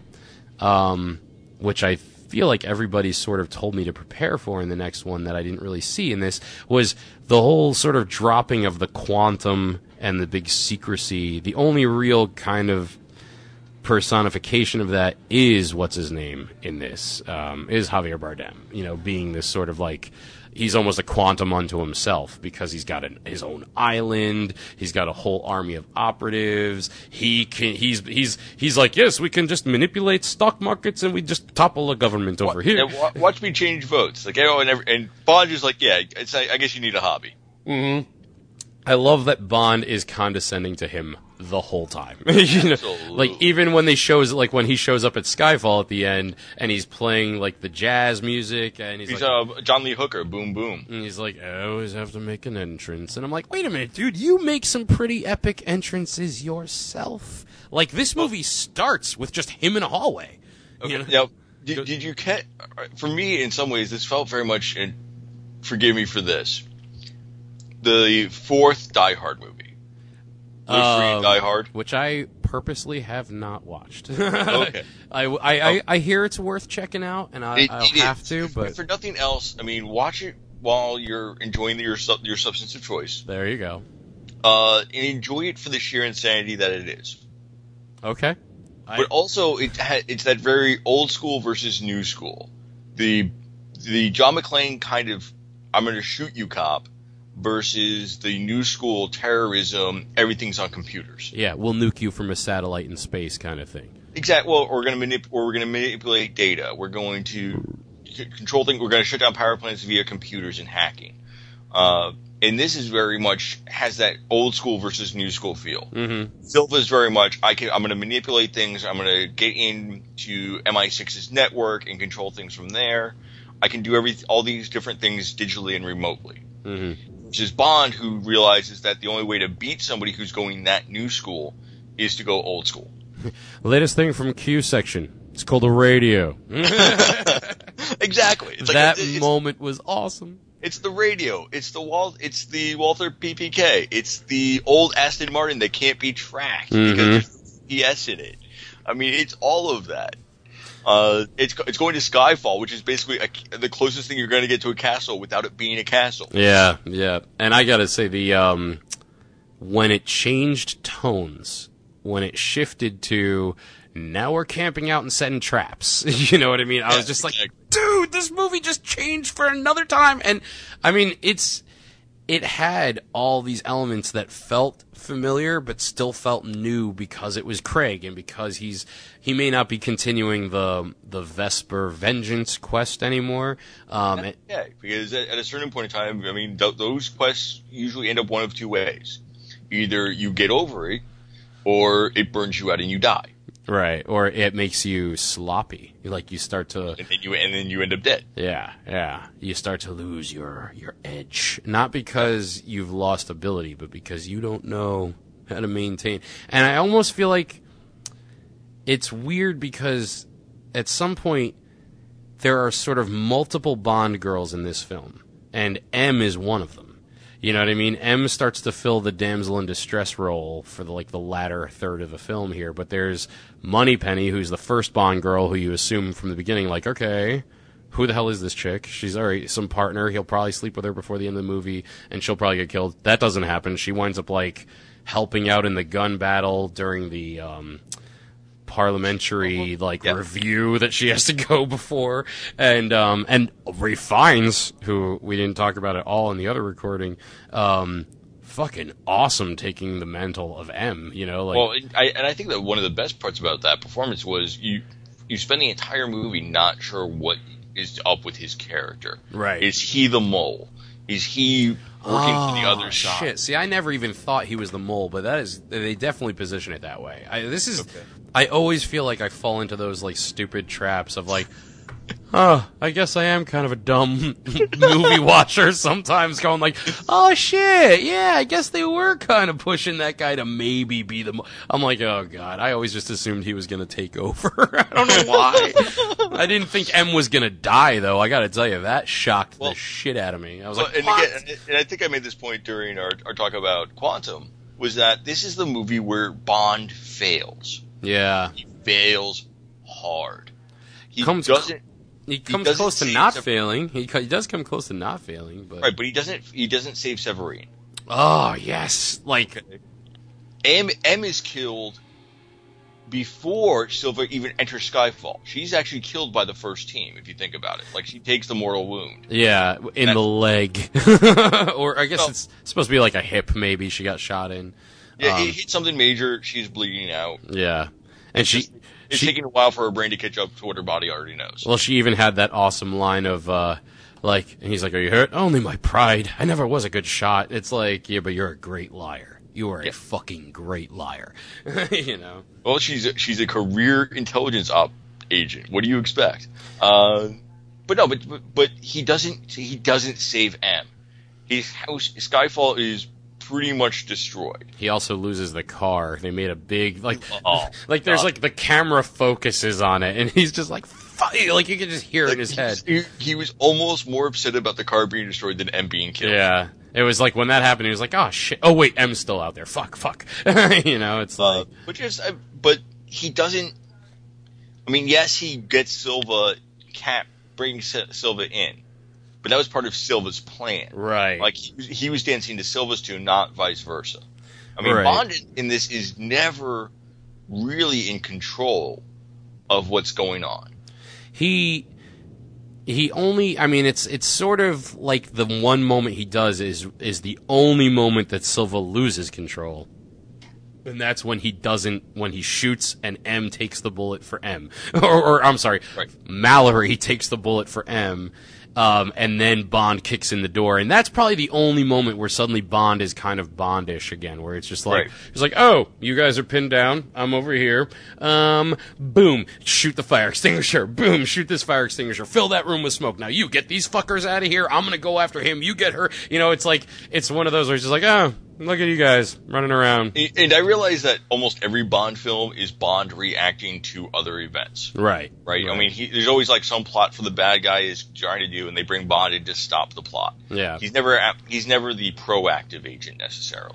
which I feel like everybody sort of told me to prepare for in the next one that I didn't really see in this, was the whole sort of dropping of the quantum and the big secrecy. The only real kind of personification of that is what's his name in this, is Javier Bardem, you know, being this sort of like, he's almost a quantum unto himself because he's got his own island. He's got a whole army of operatives. He's like, yes, we can just manipulate stock markets and we just topple a government over here. Watch me change votes. Like, and Bond is like, yeah, I guess you need a hobby. Mm-hmm. I love that Bond is condescending to him the whole time. You know, like even when he shows up at Skyfall at the end, and he's playing like the jazz music, and he's like, John Lee Hooker, boom boom, and he's like, I always have to make an entrance, and I'm like, wait a minute, dude, you make some pretty epic entrances yourself. Like this movie starts with just him in a hallway. Okay. You know? Now, did you catch? For me, in some ways, this felt very much. And forgive me for this. The fourth Die Hard movie. Die Hard, which I purposely have not watched. Okay, I hear it's worth checking out, and I'll have to. But for nothing else, I mean, watch it while you're enjoying your substance of choice. There you go. And enjoy it for the sheer insanity that it is. Okay. But also, it's that very old school versus new school. The John McClane kind of I'm going to shoot you cop. Versus the new school terrorism, everything's on computers. Yeah, we'll nuke you from a satellite in space, kind of thing. Exactly. Well, we're going to manipulate data. We're going to control things. We're going to shut down power plants via computers and hacking. And this is very much has that old school versus new school feel. Mm-hmm. Silva is very much I'm going to manipulate things. I'm going to get into MI6's network and control things from there. I can do all these different things digitally and remotely. Mm-hmm. Which is Bond, who realizes that the only way to beat somebody who's going that new school is to go old school. Latest thing from Q section. It's called a radio. Exactly. It's moment was awesome. It's the radio. It's the Walther PPK. It's the old Aston Martin that can't be tracked because there's PS in it. I mean, it's all of that. It's going to Skyfall, which is basically the closest thing you're going to get to a castle without it being a castle. Yeah. And I gotta say, when it changed tones, when it shifted to, now we're camping out and setting traps. You know what I mean? I was just like, dude, this movie just changed for another time. And, I mean, it had all these elements that felt familiar but still felt new because it was Craig and because he may not be continuing the Vesper Vengeance quest anymore. Because at a certain point in time, I mean, those quests usually end up one of two ways. Either you get over it, or it burns you out and you die. Right, or it makes you sloppy. Like you start to, and then you end up dead. Yeah. You start to lose your edge, not because you've lost ability, but because you don't know how to maintain. And I almost feel like it's weird because at some point there are sort of multiple Bond girls in this film, and M is one of them. You know what I mean? M starts to fill the damsel in distress role for the latter third of the film here. But there's Moneypenny, who's the first Bond girl who you assume from the beginning, like, okay, who the hell is this chick? She's alright, some partner. He'll probably sleep with her before the end of the movie, and she'll probably get killed. That doesn't happen. She winds up helping out in the gun battle during the parliamentary review that she has to go before, and Ralph Fiennes, who we didn't talk about at all in the other recording, fucking awesome taking the mantle of M. You know, I think that one of the best parts about that performance was you spend the entire movie not sure what is up with his character. Right? Is he the mole? Is he working for the other side? Shit. See, I never even thought he was the mole, but they definitely position it that way. I always feel like I fall into those stupid traps of I guess I am kind of a dumb movie watcher sometimes, going oh shit, yeah, I guess they were kind of pushing that guy to maybe be the I'm like, oh god, I always just assumed he was going to take over. I don't know why. I didn't think M was going to die, though. I got to tell you, that shocked the shit out of me. I was what? And I think I made this point during our talk about Quantum, was that this is the movie where Bond fails. Yeah. He fails hard. He comes close to not failing. He does come close to not failing, but right. But he doesn't save Severine. Oh yes, M is killed before Silva even enters Skyfall. She's actually killed by the first team, if you think about it. She takes the mortal wound. Yeah, in the leg, or I guess it's supposed to be a hip. Maybe she got shot in. Yeah, it hit something major. She's bleeding out. Yeah, and it's taking a while for her brain to catch up to what her body already knows. Well, she even had that awesome line of, and he's like, "Are you hurt?" "Only my pride. I never was a good shot." It's yeah, but you're a great liar. You are a fucking great liar. You know? Well, she's a career intelligence op agent. What do you expect? But he doesn't save M. His house, Skyfall, is pretty much destroyed. He also loses the car. They made a big there's the camera focuses on it, and he's just fuck, you can just hear it in his head. He was almost more upset about the car being destroyed than M being killed. Yeah, it was when that happened. He was oh shit. Oh wait, M's still out there. Fuck. It's but he doesn't. I mean, yes, he gets Silva, brings Silva in. But that was part of Silva's plan. Right. He was dancing to Silva's tune, not vice versa. I mean, right. Bond in this is never really in control of what's going on. He only, I mean, it's sort of the one moment he does is the only moment that Silva loses control. And that's when he shoots and M takes the bullet for M. or I'm sorry, right. Mallory takes the bullet for M. And then Bond kicks in the door, and that's probably the only moment where suddenly Bond is kind of Bondish again, where it's just right. It's oh, you guys are pinned down, I'm over here, boom, shoot the fire extinguisher, boom, shoot this fire extinguisher, fill that room with smoke, now you get these fuckers out of here, I'm gonna go after him, you get her, it's one of those where it's just oh, look at you guys running around. And I realize that almost every Bond film is Bond reacting to other events. Right. I mean, there's always some plot for the bad guy is trying to do, and they bring Bond in to stop the plot. Yeah. He's never the proactive agent necessarily.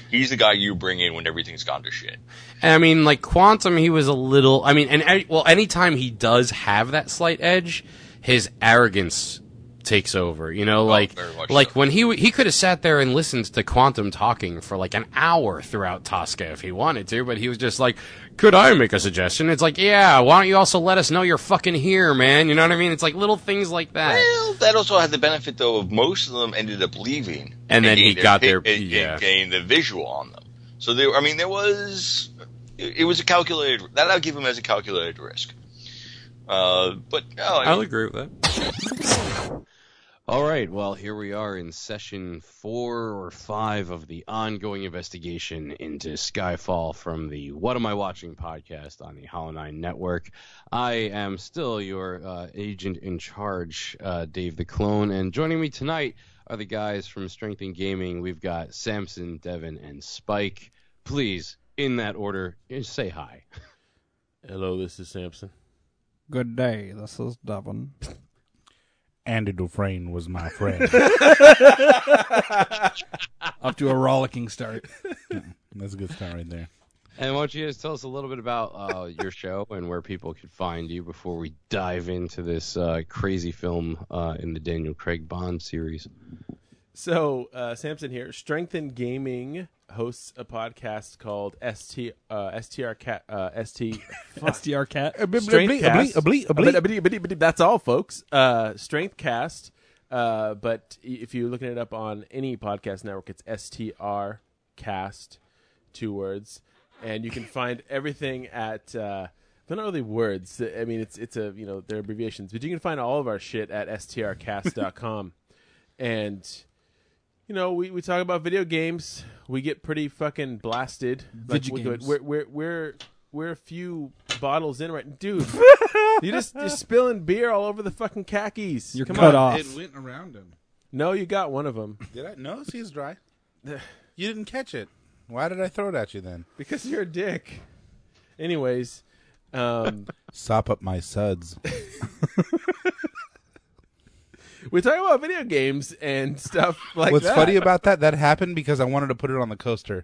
He's the guy you bring in when everything's gone to shit. And I mean, like Quantum, he was a little. I mean, anytime he does have that slight edge, his arrogance takes over. You know, very much so. when he could have sat there and listened to Quantum talking for like an hour throughout Tosca if he wanted to, but he was just like, "Could I make a suggestion?" It's like, yeah, why don't you also let us know you're fucking here, man? You know what I mean? It's like little things like that. Well, that also had the benefit though of most of them ended up leaving, And then he got their gained the visual on them. So it was a calculated. That I'll give him as a calculated risk. But no, I'll agree with that. All right, well, here we are in session 4 or 5 of the ongoing investigation into Skyfall from the What Am I Watching podcast on the Hollow 9 Network. I am still your agent in charge, Dave the Clone, and joining me tonight are the guys from Strength in Gaming. We've got Samson, Devin, and Spike. Please, in that order, say hi. Hello, this is Samson. Good day, this is Devin. Andy Dufresne was my friend. Off to a rollicking start. Yeah, that's a good start right there. And why don't you guys tell us a little bit about your show and where people could find you before we dive into this crazy film in the Daniel Craig Bond series? So, Samson here. Strength in Gaming hosts a podcast called STR Cat. STR Cat. That's all, folks. Strength Cast. But if you're looking it up on any podcast network, it's STR Cast, 2 words, and you can find everything at. They're not really words. I mean, it's a they're abbreviations, but you can find all of our shit at strcast.com, and. We talk about video games. We get pretty fucking blasted. We're a few bottles in right, dude. You're spilling beer all over the fucking khakis. You're cut off. It went around him. No, you got one of them. Did I? No, see, it's dry. You didn't catch it. Why did I throw it at you then? Because you're a dick. Anyways, sop up my suds. we talk about video games and stuff like What's that. funny about that happened because I wanted to put it on the coaster.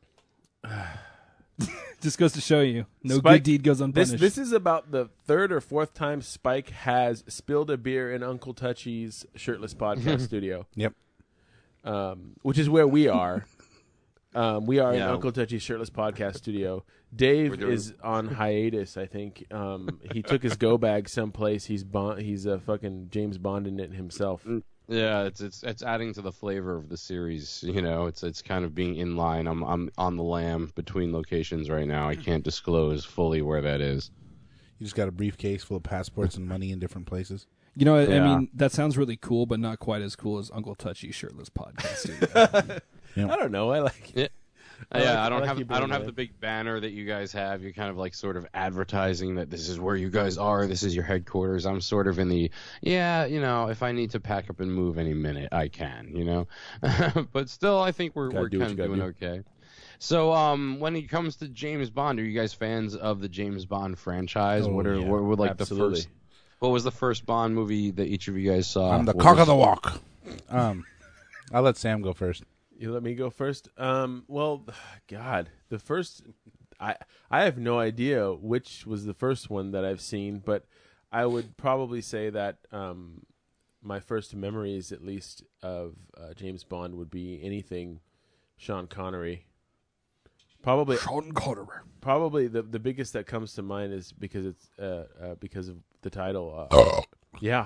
Just goes to show you, no Spike, good deed goes unpunished. This is about the 3rd or 4th time Spike has spilled a beer in Uncle Touchy's shirtless podcast studio. Yep. Which is where we are. We are in Uncle Touchy's shirtless podcast studio. Dave is on hiatus, I think. He took his go bag someplace. He's fucking James Bond in it himself. Yeah, it's adding to the flavor of the series. It's kind of being in line. I'm on the lam between locations right now. I can't disclose fully where that is. You just got a briefcase full of passports and money in different places. I mean, that sounds really cool, but not quite as cool as Uncle Touchy's shirtless podcast studio. Yeah. I don't know. I like it. I don't have the big banner that you guys have. You're kind of like sort of advertising that this is where you guys are. This is your headquarters. I'm sort of in the if I need to pack up and move any minute, I can. But still, I think we're kind of doing okay. So, when it comes to James Bond, are you guys fans of the James Bond franchise? What were like absolutely. the first? What was the first Bond movie that each of you guys saw? I'm the cock of the walk. I'll let Sam go first. You let me go first? Well, God, the first... I have no idea which was the first one that I've seen, but I would probably say that my first memories, at least, of James Bond would be anything Sean Connery. Probably Sean Connery. Probably the biggest that comes to mind is because it's because of the title. Yeah.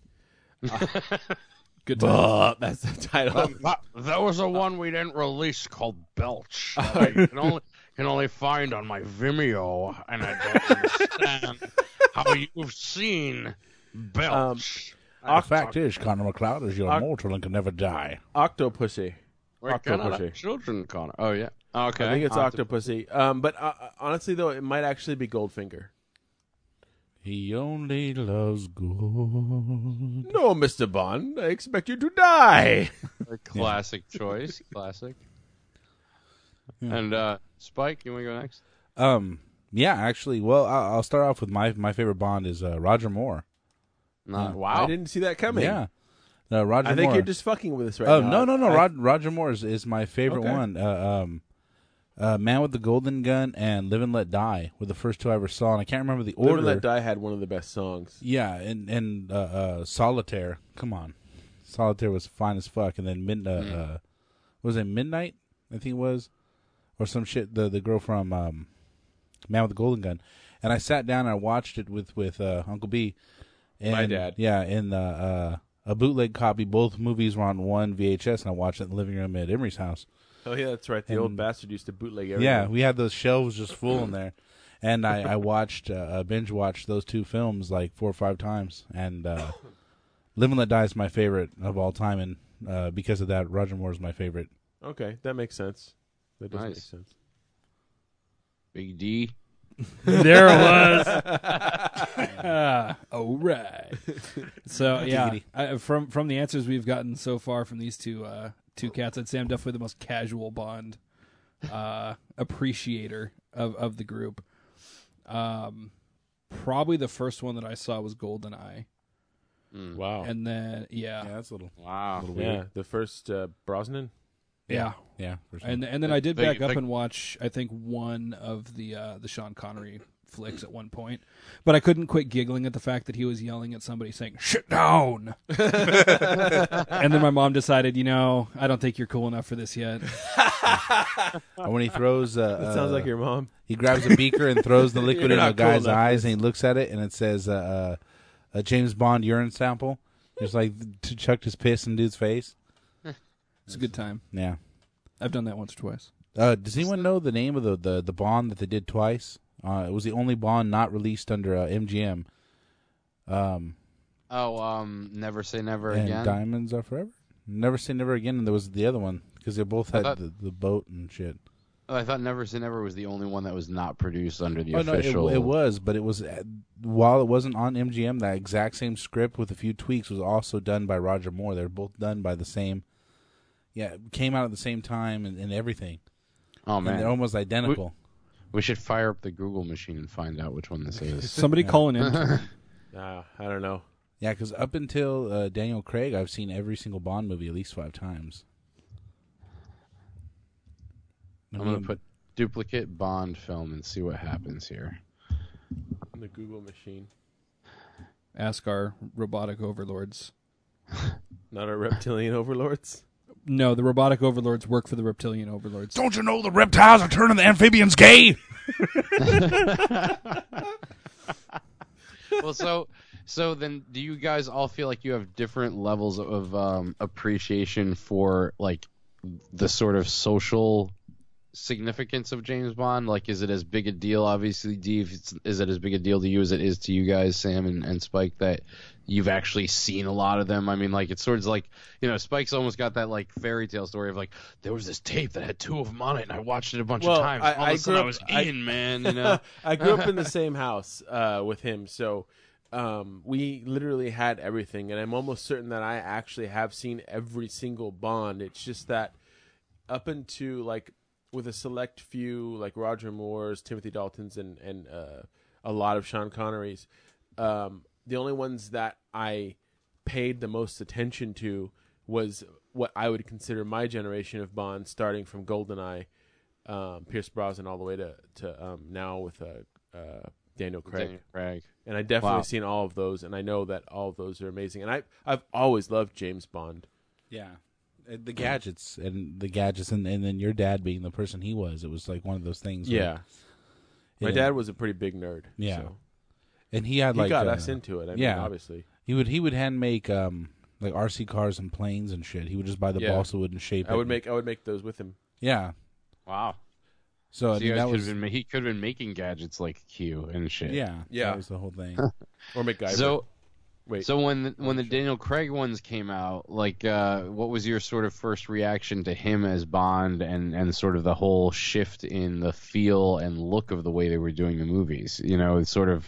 Good time. That's the title. That was the one we didn't release called Belch. I can only find on my Vimeo, and I don't understand how you've seen Belch. The fact is, Connor McLeod is your mortal and can never die. Octopussy. Octopussy. Children, Connor. Oh, yeah. Okay. I think it's Octopussy. But honestly, though, it might actually be Goldfinger. He only loves good. No, Mr. Bond, I expect you to die. A classic choice. Classic. Yeah. And Spike, you want to go next? Yeah, actually, well, I'll start off with my favorite Bond is Roger Moore. Wow. I didn't see that coming. Yeah. No, Roger I think Moore. you're just fucking with us right Oh now. no! Roger Moore is my favorite one. Man with the Golden Gun and Live and Let Die were the first two I ever saw, and I can't remember the order. Live and Let Die had one of the best songs. Yeah, and Solitaire. Come on, Solitaire was fine as fuck. And then was it Midnight? I think it was, or some shit. The girl from Man with the Golden Gun. And I sat down and I watched it with Uncle B. And, My dad. Yeah, in a bootleg copy. Both movies were on one VHS, and I watched it in the living room at Emery's house. Oh yeah, that's right. The old bastard used to bootleg everything. Yeah, we had those shelves just full in there. And I watched, binge watched those two films like 4 or 5 times. And Live and Let Die is my favorite of all time. And because of that, Roger Moore is my favorite. Okay, that makes sense. That does make Nice. sense. Big D. There it was. All right. So yeah, from the answers we've gotten so far from these two cats, I'd say I'm definitely the most casual Bond appreciator of the group. Probably the first one that I saw was GoldenEye. Wow. And then Yeah, that's a little Yeah, weird. the first Brosnan. Yeah. For sure. And then I did Like- back up like- and watch, I think, one of the Sean Connery flicks at one point, but I couldn't quit giggling at the fact that he was yelling at somebody saying "Shit down," and then my mom decided, I don't think you're cool enough for this yet. When he throws, That sounds like your mom. He grabs a beaker and throws the liquid You're in a not cool guy's enough for eyes, this. and he looks at it, and it says a James Bond urine sample. Just like to chucked his piss in dude's face. It's a good time. Yeah. I've done that once or twice. Does anyone know the name of the Bond that they did twice? It was the only Bond not released under MGM. Never Say Never and Again. Diamonds Are Forever? Never Say Never Again, and there was the other one, because they both had the boat and shit. Oh, I thought Never Say Never was the only one that was not produced under the Oh, official. no, it was, but it was, while it wasn't on MGM, that exact same script with a few tweaks was also done by Roger Moore. They were both done by the same, came out at the same time and everything. Oh, man. And they're almost identical. We should fire up the Google machine and find out which one this is. Somebody calling in. I don't know. Yeah, because up until Daniel Craig, I've seen every single Bond movie at least 5 times. I'm going to put duplicate Bond film and see what happens here. The Google machine. Ask our robotic overlords. Not our reptilian overlords? No, the robotic overlords work for the reptilian overlords. Don't you know the reptiles are turning the amphibians gay? Well, so then do you guys all feel like you have different levels of appreciation for, like, the sort of social significance of James Bond? Like, is it as big a deal, obviously, Dee, is it as big a deal to you as it is to you guys, Sam and Spike, that you've actually seen a lot of them? I mean, like, it's sort of like, Spike's almost got that, like, fairy tale story of, like, there was this tape that had 2 of them on it, and I watched it a bunch of times. All of a sudden I was in, man, I grew up in the same house with him, so we literally had everything, and I'm almost certain that I actually have seen every single Bond. It's just that up into, like, with a select few, like Roger Moore's, Timothy Dalton's, and a lot of Sean Connery's, the only ones that I paid the most attention to was what I would consider my generation of Bond, starting from GoldenEye, Pierce Brosnan, all the way to now with Daniel Craig. And I definitely seen all of those, and I know that all of those are amazing. And I've always loved James Bond. Yeah. The gadgets, and then your dad being the person he was, it was like one of those things. Yeah. My dad was a pretty big nerd. Yeah. So. And he had He got us into it. I mean, obviously. He would hand make like RC cars and planes and shit. He would just buy the balsa wood and shape it. I would make those with him. Yeah. Wow. So I mean, that was he could have been making gadgets like Q and shit. Yeah. That was the whole thing. Or MacGyver. So when the Daniel Craig ones came out, like, what was your sort of first reaction to him as Bond, and sort of the whole shift in the feel and look of the way they were doing the movies? It's sort of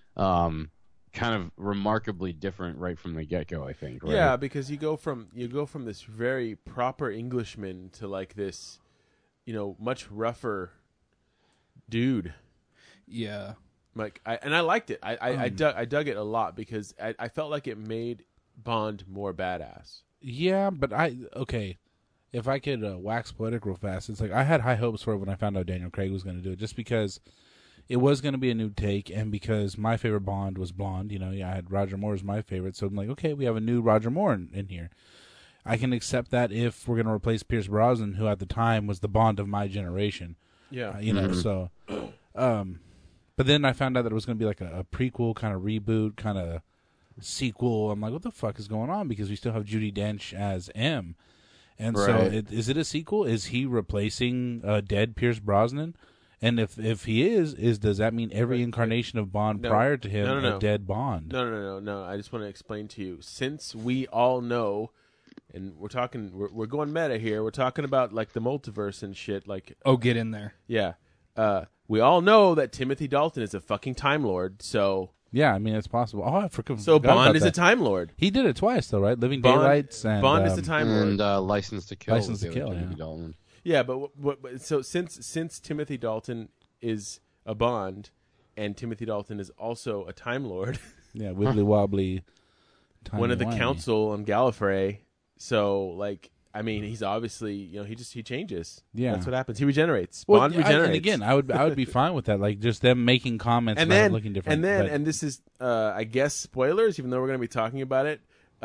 kind of remarkably different right from the get-go, I think. Right? Yeah, because you go from this very proper Englishman to, like, this, much rougher dude. Yeah. Like, I liked it. I dug it a lot because I felt like it made Bond more badass. Yeah, but okay. If I could wax poetic real fast, it's like I had high hopes for it when I found out Daniel Craig was going to do it, just because it was going to be a new take, and because my favorite Bond was blonde. I had Roger Moore as my favorite, so I'm like, okay, we have a new Roger Moore in here. I can accept that if we're going to replace Pierce Brosnan, who at the time was the Bond of my generation. Yeah, so. But then I found out that it was going to be like a prequel, kind of reboot, kind of sequel. I'm like, what the fuck is going on? Because we still have Judi Dench as M. And so is it a sequel? Is he replacing dead Pierce Brosnan? And if he is does that mean every incarnation of Bond prior to him a dead Bond? No. I just want to explain to you. Since we all know, and we're going meta here. We're talking about like the multiverse and shit. Like, oh, get in there. Yeah. We all know that Timothy Dalton is a fucking Time Lord. So yeah, I mean it's possible. Oh, I forgot. So Bond is a Time Lord. He did it twice though, right? Living Daylights and Bond is the Time Lord and License to Kill. License to Kill. Yeah, but so since Timothy Dalton is a Bond, and Timothy Dalton is also a Time Lord. Yeah, wibbly wobbly. One of the council on Gallifrey. So like. I mean, he's obviously, he changes. Yeah, that's what happens. He regenerates. Bond regenerates. And again, I would be fine with that. Like just them making comments about it looking different. And this is, I guess, spoilers. Even though we're going to be talking about it.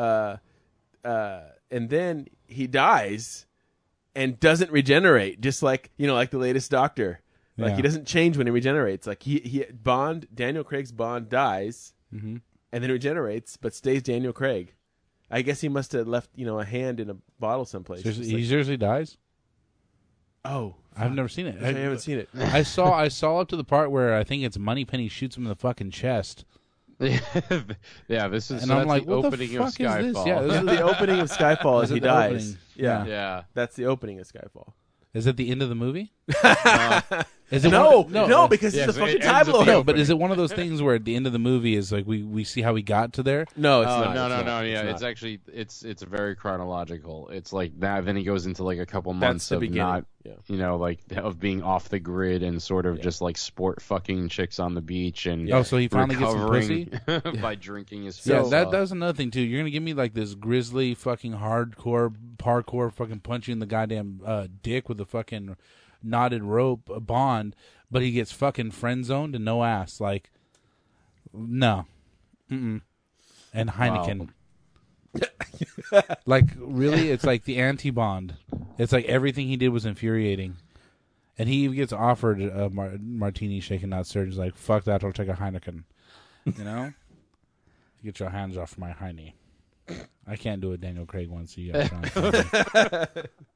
And then he dies, and doesn't regenerate. Just like like the latest Doctor. Like he doesn't change when he regenerates. Like Daniel Craig's Bond dies, and then regenerates, but stays Daniel Craig. I guess he must have left, a hand in a bottle someplace. He seriously dies? Oh, I've never seen it. I haven't seen it. I saw up to the part where I think it's Moneypenny shoots him in the fucking chest. Yeah, this is. And I'm like, the what opening the fuck of Skyfall. is this? Yeah, This is the opening of Skyfall as he dies. Yeah, that's the opening of Skyfall. Is it the end of the movie? Is it no, because it's a fucking Time Lord. No, but is it one of those things where at the end of the movie is like we see how we got to there? No, it's not. No. Yeah, it's actually it's very chronological. It's like that. Then he goes into like a couple months of not, like of being off the grid and sort of just like sport fucking chicks on the beach and so he finally gets some pussy by drinking his. Yeah, that's another thing too. You're gonna give me like this grisly fucking hardcore parkour fucking punching the goddamn dick with the fucking knotted rope Bond, but he gets fucking friend zoned and no ass. Like, no. And Heineken. Wow. Like, really? It's like the anti-Bond. It's like everything he did was infuriating. And he even gets offered a martini shaken not stirred. He's like, fuck that, I'll take a Heineken. Get your hands off my Heine. I can't do a Daniel Craig one, so you got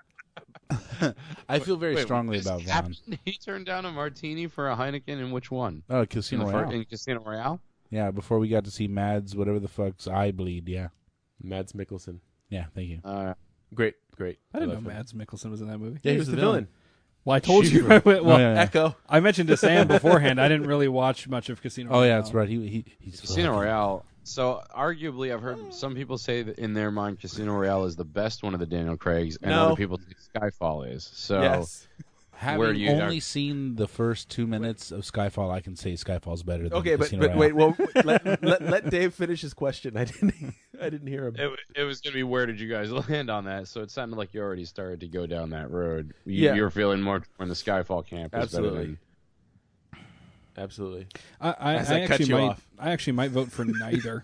I feel very strongly about Vaughn. He turned down a martini for a Heineken in which one? Oh, Casino Royale. In Casino Royale? Yeah, before we got to see Mads, whatever the fuck's eye bleed, yeah. Mads Mikkelsen. Yeah, thank you. Great. I didn't know Mads Mikkelsen was in that movie. Yeah, he was the villain. Well, I told you. Well, Echo. I mentioned to Sam beforehand, I didn't really watch much of Casino Royale. Oh, yeah, that's right. He's Casino Royale. So, arguably, I've heard some people say that in their mind, Casino Royale is the best one of the Daniel Craigs, and other people think Skyfall is. So, yes. Having only seen the first 2 minutes of Skyfall, I can say Skyfall's better than Casino Royale. Wait, well, let Dave finish his question. I didn't hear him. It was going to be, where did you guys land on that? So it sounded like you already started to go down that road. You were feeling more in the Skyfall camp. Absolutely. Absolutely. I actually might vote for neither.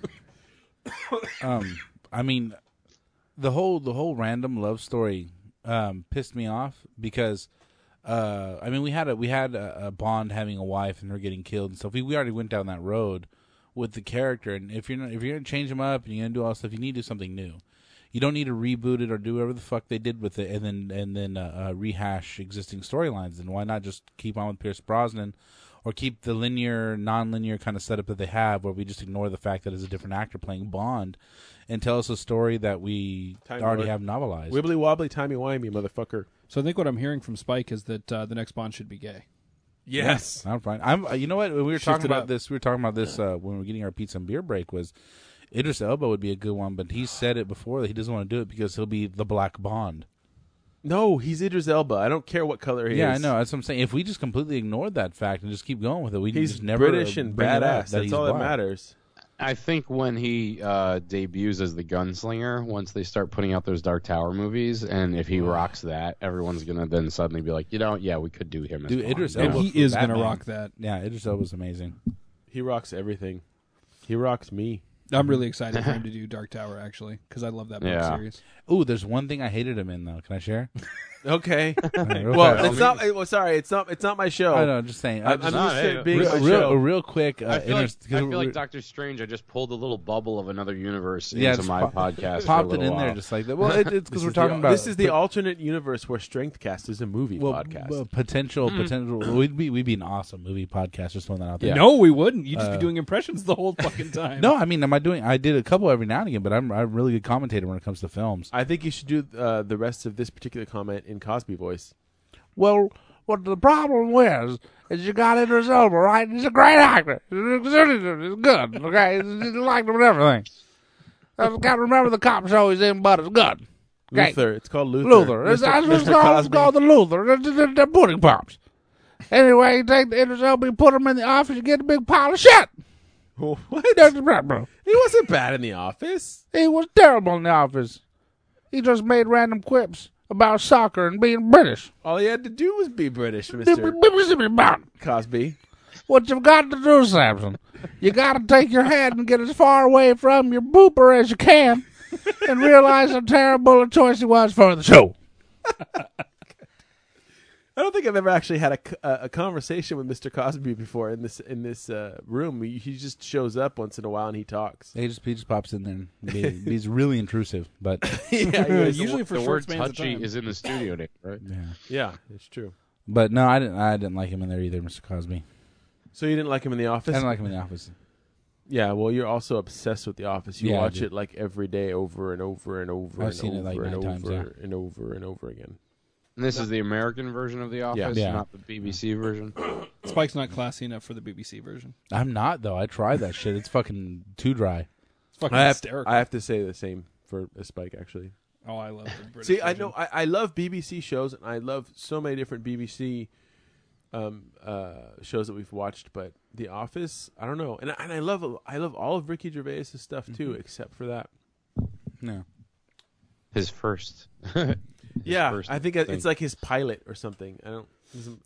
I mean, the whole random love story pissed me off because I mean we had a Bond having a wife and her getting killed and stuff. We already went down that road with the character, and if you're gonna change him up and you're gonna do all this stuff, you need to do something new. You don't need to reboot it or do whatever the fuck they did with it and then rehash existing storylines. And why not just keep on with Pierce Brosnan? Or keep the linear, non-linear kind of setup that they have, where we just ignore the fact that it's a different actor playing Bond, and tell us a story that we already have novelized. Wibbly wobbly, timey wimey, motherfucker. So I think what I'm hearing from Spike is that the next Bond should be gay. Yes, I'm fine. You know what? We were talking about this. We were talking about this when we were getting our pizza and beer break. Was Idris Elba would be a good one, but he said it before that he doesn't want to do it because he'll be the Black Bond. No, he's Idris Elba. I don't care what color he is. Yeah, I know. That's what I'm saying. If we just completely ignored that fact and just keep going with it, he's just never British and badass. That's all that matters. I think when he debuts as the gunslinger, once they start putting out those Dark Tower movies, and if he rocks that, everyone's gonna then suddenly be like, yeah, we could do him. Dude, as Idris Bond. Elba. And he is Batman. gonna rock that. Yeah, Idris Elba's amazing. He rocks everything. He rocks me. I'm really excited for him to do Dark Tower, actually, because I love that book series. Ooh, there's one thing I hated him in though. Can I share? Okay. Real Well, fast. it's not. Well, sorry, it's not my show. I know. Just saying. I'm just being my real, show. real quick. I feel like Doctor Strange. I just pulled a little bubble of another universe into it's my podcast. Popped for a it little in there while. just like that. Well, it's because we're talking about This is the alternate universe where Strengthcast is a movie podcast. potential. We'd be an awesome movie podcast. Just throwing that out there. No, we wouldn't. You'd just be doing impressions the whole fucking time. No, I mean, I did a couple every now and again, but I'm a really good commentator when it comes to films. I think you should do the rest of this particular comment in Cosby voice. Well, what the problem is you got Idris Elba, right? He's a great actor. He's good, okay? He's liked him and everything. I've got to remember the cop show he's in, but it's good. Okay? Luther. It's called Luther. Luther. That's what's called the Luther. They're pudding pops. Anyway, you take the Idris Elba, you put him in the office, you get a big pile of shit. What? Bro. He wasn't bad in the office. He was terrible in the office. He just made random quips about soccer and being British. All he had to do was be British, Mr. Cosby. What you've got to do, Samson, you got to take your head and get as far away from your booper as you can and realize how terrible a choice he was for the show. I don't think I've ever actually had a conversation with Mr. Cosby before in this room. He just shows up once in a while and he talks. He just pops in there. And he's really intrusive, but usually for the short word spans of touchy time. is in the studio, Nick, right? Yeah, it's true. But no, I didn't like him in there either, Mr. Cosby. So you didn't like him in The Office? I didn't like him in The Office. Yeah, well, you're also obsessed with The Office. You Yeah, I watch do. it like every day, over and over and over I've and seen it over like and 9 over times, yeah. and over and over again. And this is the American version of The Office, Yeah. not the BBC version. Spike's not classy enough for the BBC version. I'm not though. I tried that shit. It's fucking too dry. It's fucking I hysterical. have to say the same for Spike, actually. Oh, I love the British See, I version. know I love BBC shows, and I love so many different BBC shows that we've watched, but The Office, I don't know, and I love all of Ricky Gervais' stuff too, except for that. No. His first. First I think it's like his pilot or something. I don't.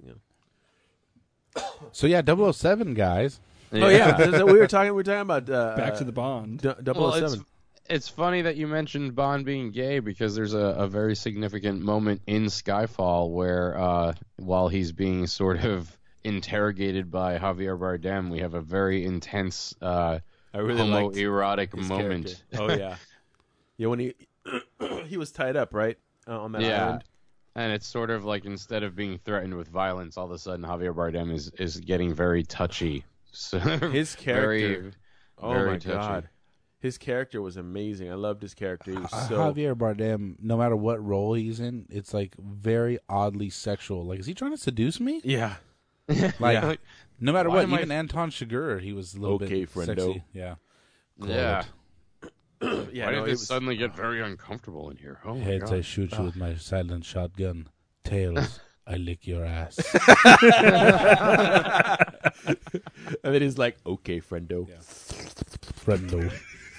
So yeah, 007 guys. Oh yeah, we were talking about Back to the Bond. 007. Well, it's funny that you mentioned Bond being gay because there's a very significant moment in Skyfall where while he's being sort of interrogated by Javier Bardem, we have a very intense homoerotic moment. Oh yeah, yeah. When he was tied up, right, on that island. And it's sort of like instead of being threatened with violence, all of a sudden Javier Bardem is getting very touchy. So his character, very my touchy. God, his character was amazing. I loved his character. He was so Javier Bardem, no matter what role he's in, it's like very oddly sexual. Like, is he trying to seduce me? yeah. Like, no matter Why what, am I- even Anton Chigurh, he was a little Okay, bit friendo. sexy. Yeah. Yeah. Yeah, Why no, did it this was- suddenly get very uncomfortable in here? Oh my Heads, I God. shoot you with my silent shotgun. Tails, I lick your ass. And then he's like, "Okay, friendo." Friendo.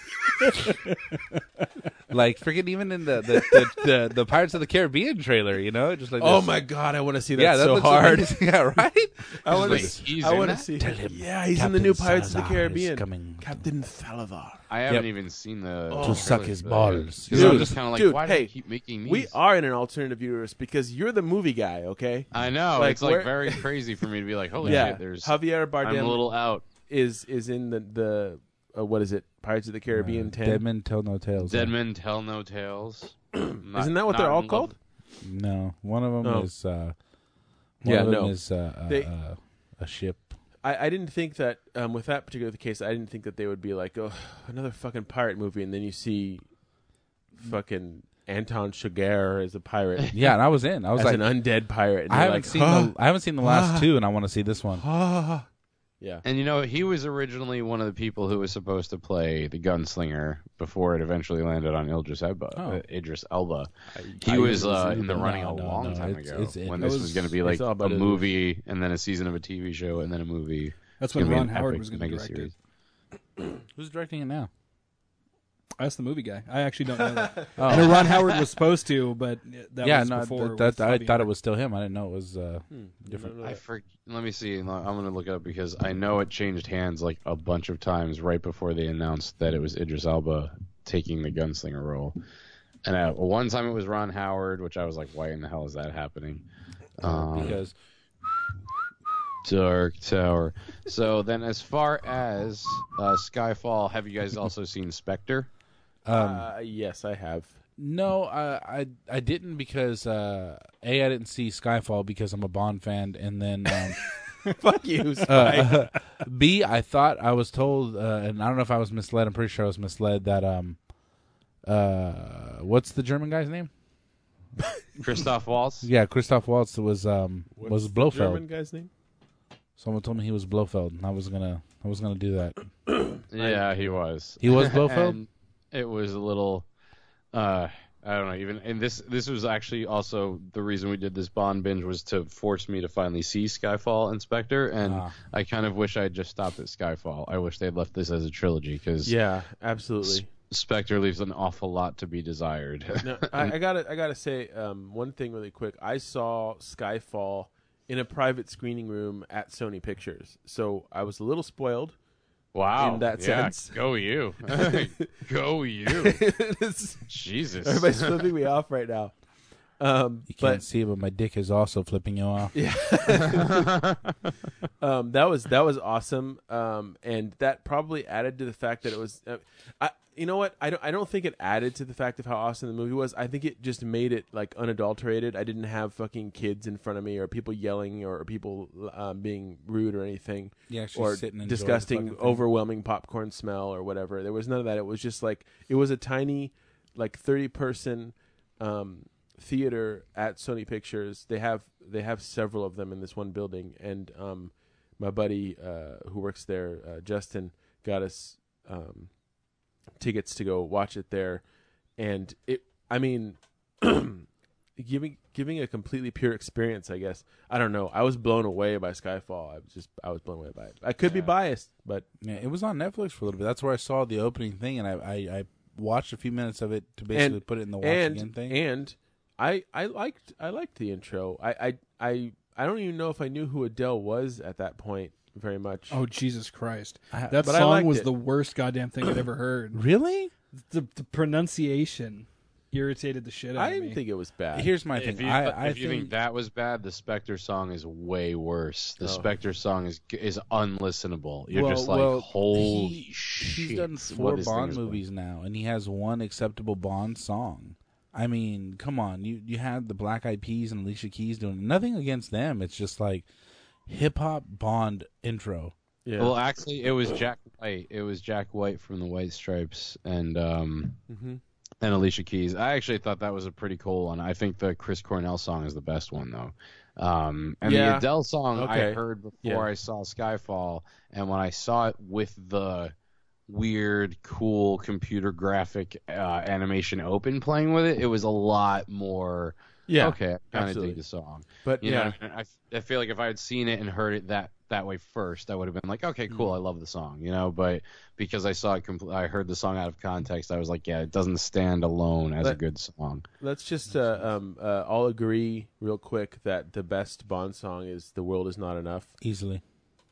Like, freaking even in the Pirates of the Caribbean trailer, you know? Just like Oh this. my God, I want to see that Yeah, that so looks hard. amazing. Yeah, right? I want Like, to. he's I in want to that? see. Tell him Yeah, he's in the new Captain Pirates of the Salazar is Caribbean. coming. Captain Salazar. I haven't even seen the To trailer suck his for that. balls. 'Cause I'm Dude, just kind of like, dude, why do hey, they keep making these? We are in an alternative universe because you're the movie guy, okay? I know. Like, it's like where- very crazy for me to be like, holy Yeah, shit, there's. Javier I'm Bardem a little out. is in the what is it? Pirates of the Caribbean 10. Dead Men Tell No Tales. Dead Men Tell No Tales. Isn't that what they're all called? No, one of them Oh. is. Yeah, no. They- a ship. I didn't think that with that particular case, I didn't think that they would be like, oh, another fucking pirate movie, and then you see fucking Anton Chigurh as a pirate. Yeah, and I was in. I was as like, an undead pirate. And I you're haven't like, seen huh? I haven't seen the last two, and I want to see this one. Yeah. And you know, he was originally one of the people who was supposed to play the gunslinger before it eventually landed on Idris Elba. Idris Elba. He was in the running a long time ago when this was going to be like all a about Idris. movie and then a season of a TV show and then a movie. That's It's when gonna be Ron an Howard epic was going to mega direct it. series. Who's directing it now? That's the movie guy. I actually don't know that. I know Ron Howard was supposed to, but that was before. I thought it was still him. I didn't know it was different. Let me see. I'm going to look it up because I know it changed hands like a bunch of times right before they announced that it was Idris Elba taking the gunslinger role. And one time it was Ron Howard, which I was like, why in the hell is that happening? Because Dark Tower. So then as far as Skyfall, have you guys also seen Spectre? Yes, I have. No, I didn't because I didn't see Skyfall because I'm a Bond fan, and then fuck you. B, I thought I was told, and I don't know if I was misled. I'm pretty sure I was misled that what's the German guy's name? Christoph Waltz. Yeah, Christoph Waltz was Blofeld. The German guy's name? Someone told me he was Blofeld, and I was gonna do that. Yeah, he was. He was Blofeld. And it was a little, I don't know. Even and this was actually also the reason we did this Bond binge was to force me to finally see Skyfall and Spectre, and I kind of wish I had just stopped at Skyfall. I wish they'd left this as a trilogy because absolutely. Spectre leaves an awful lot to be desired. No, I gotta say one thing really quick. I saw Skyfall in a private screening room at Sony Pictures, so I was a little spoiled. Wow, in that sense. Go you. Go you. Jesus. Everybody's flipping me off right now. You can't see it, but my dick is also flipping you off. Yeah. That was awesome. And that probably added to the fact that it was. You know what? I don't think it added to the fact of how awesome the movie was. I think it just made it like unadulterated. I didn't have fucking kids in front of me or people yelling or people being rude or anything. Yeah, or sitting disgusting, overwhelming popcorn smell or whatever. There was none of that. It was just like it was a tiny, like 30-person theater at Sony Pictures. They have several of them in this one building, and my buddy who works there, Justin, got us tickets to go watch it there, and giving a completely pure experience, I guess. I don't know. I was blown away by Skyfall. I was blown away by it. I could be biased, but yeah, it was on Netflix for a little bit. That's where I saw the opening thing, and I watched a few minutes of it to basically put it in the watch again thing. And I liked the intro. I don't even know if I knew who Adele was at that point very much. Oh, Jesus Christ. That but song was the worst goddamn thing I'd ever heard. Really? The pronunciation irritated the shit out of me. I didn't think it was bad. Here's my thing. If you think that was bad, the Spectre song is way worse. The Spectre song is unlistenable. You're just like, holy shit. He's done 4 Bond movies now, and he has one acceptable Bond song. I mean, come on. You had the Black Eyed Peas and Alicia Keys doing nothing against them. It's just like hip-hop Bond intro. Yeah. Well, actually, it was Jack White. It was Jack White from the White Stripes and Alicia Keys. I actually thought that was a pretty cool one. I think the Chris Cornell song is the best one, though. And the Adele song I heard before I saw Skyfall, and when I saw it with the weird, cool computer graphic animation open playing with it, it was a lot more... Yeah, okay, I kind of dig the song. But you know, I feel like if I had seen it and heard it that way first, I would have been like, okay, cool, I love the song, you know. But because I saw it, I heard the song out of context, I was like, yeah, it doesn't stand alone as a good song. Let's just all agree real quick that the best Bond song is "The World Is Not Enough." Easily.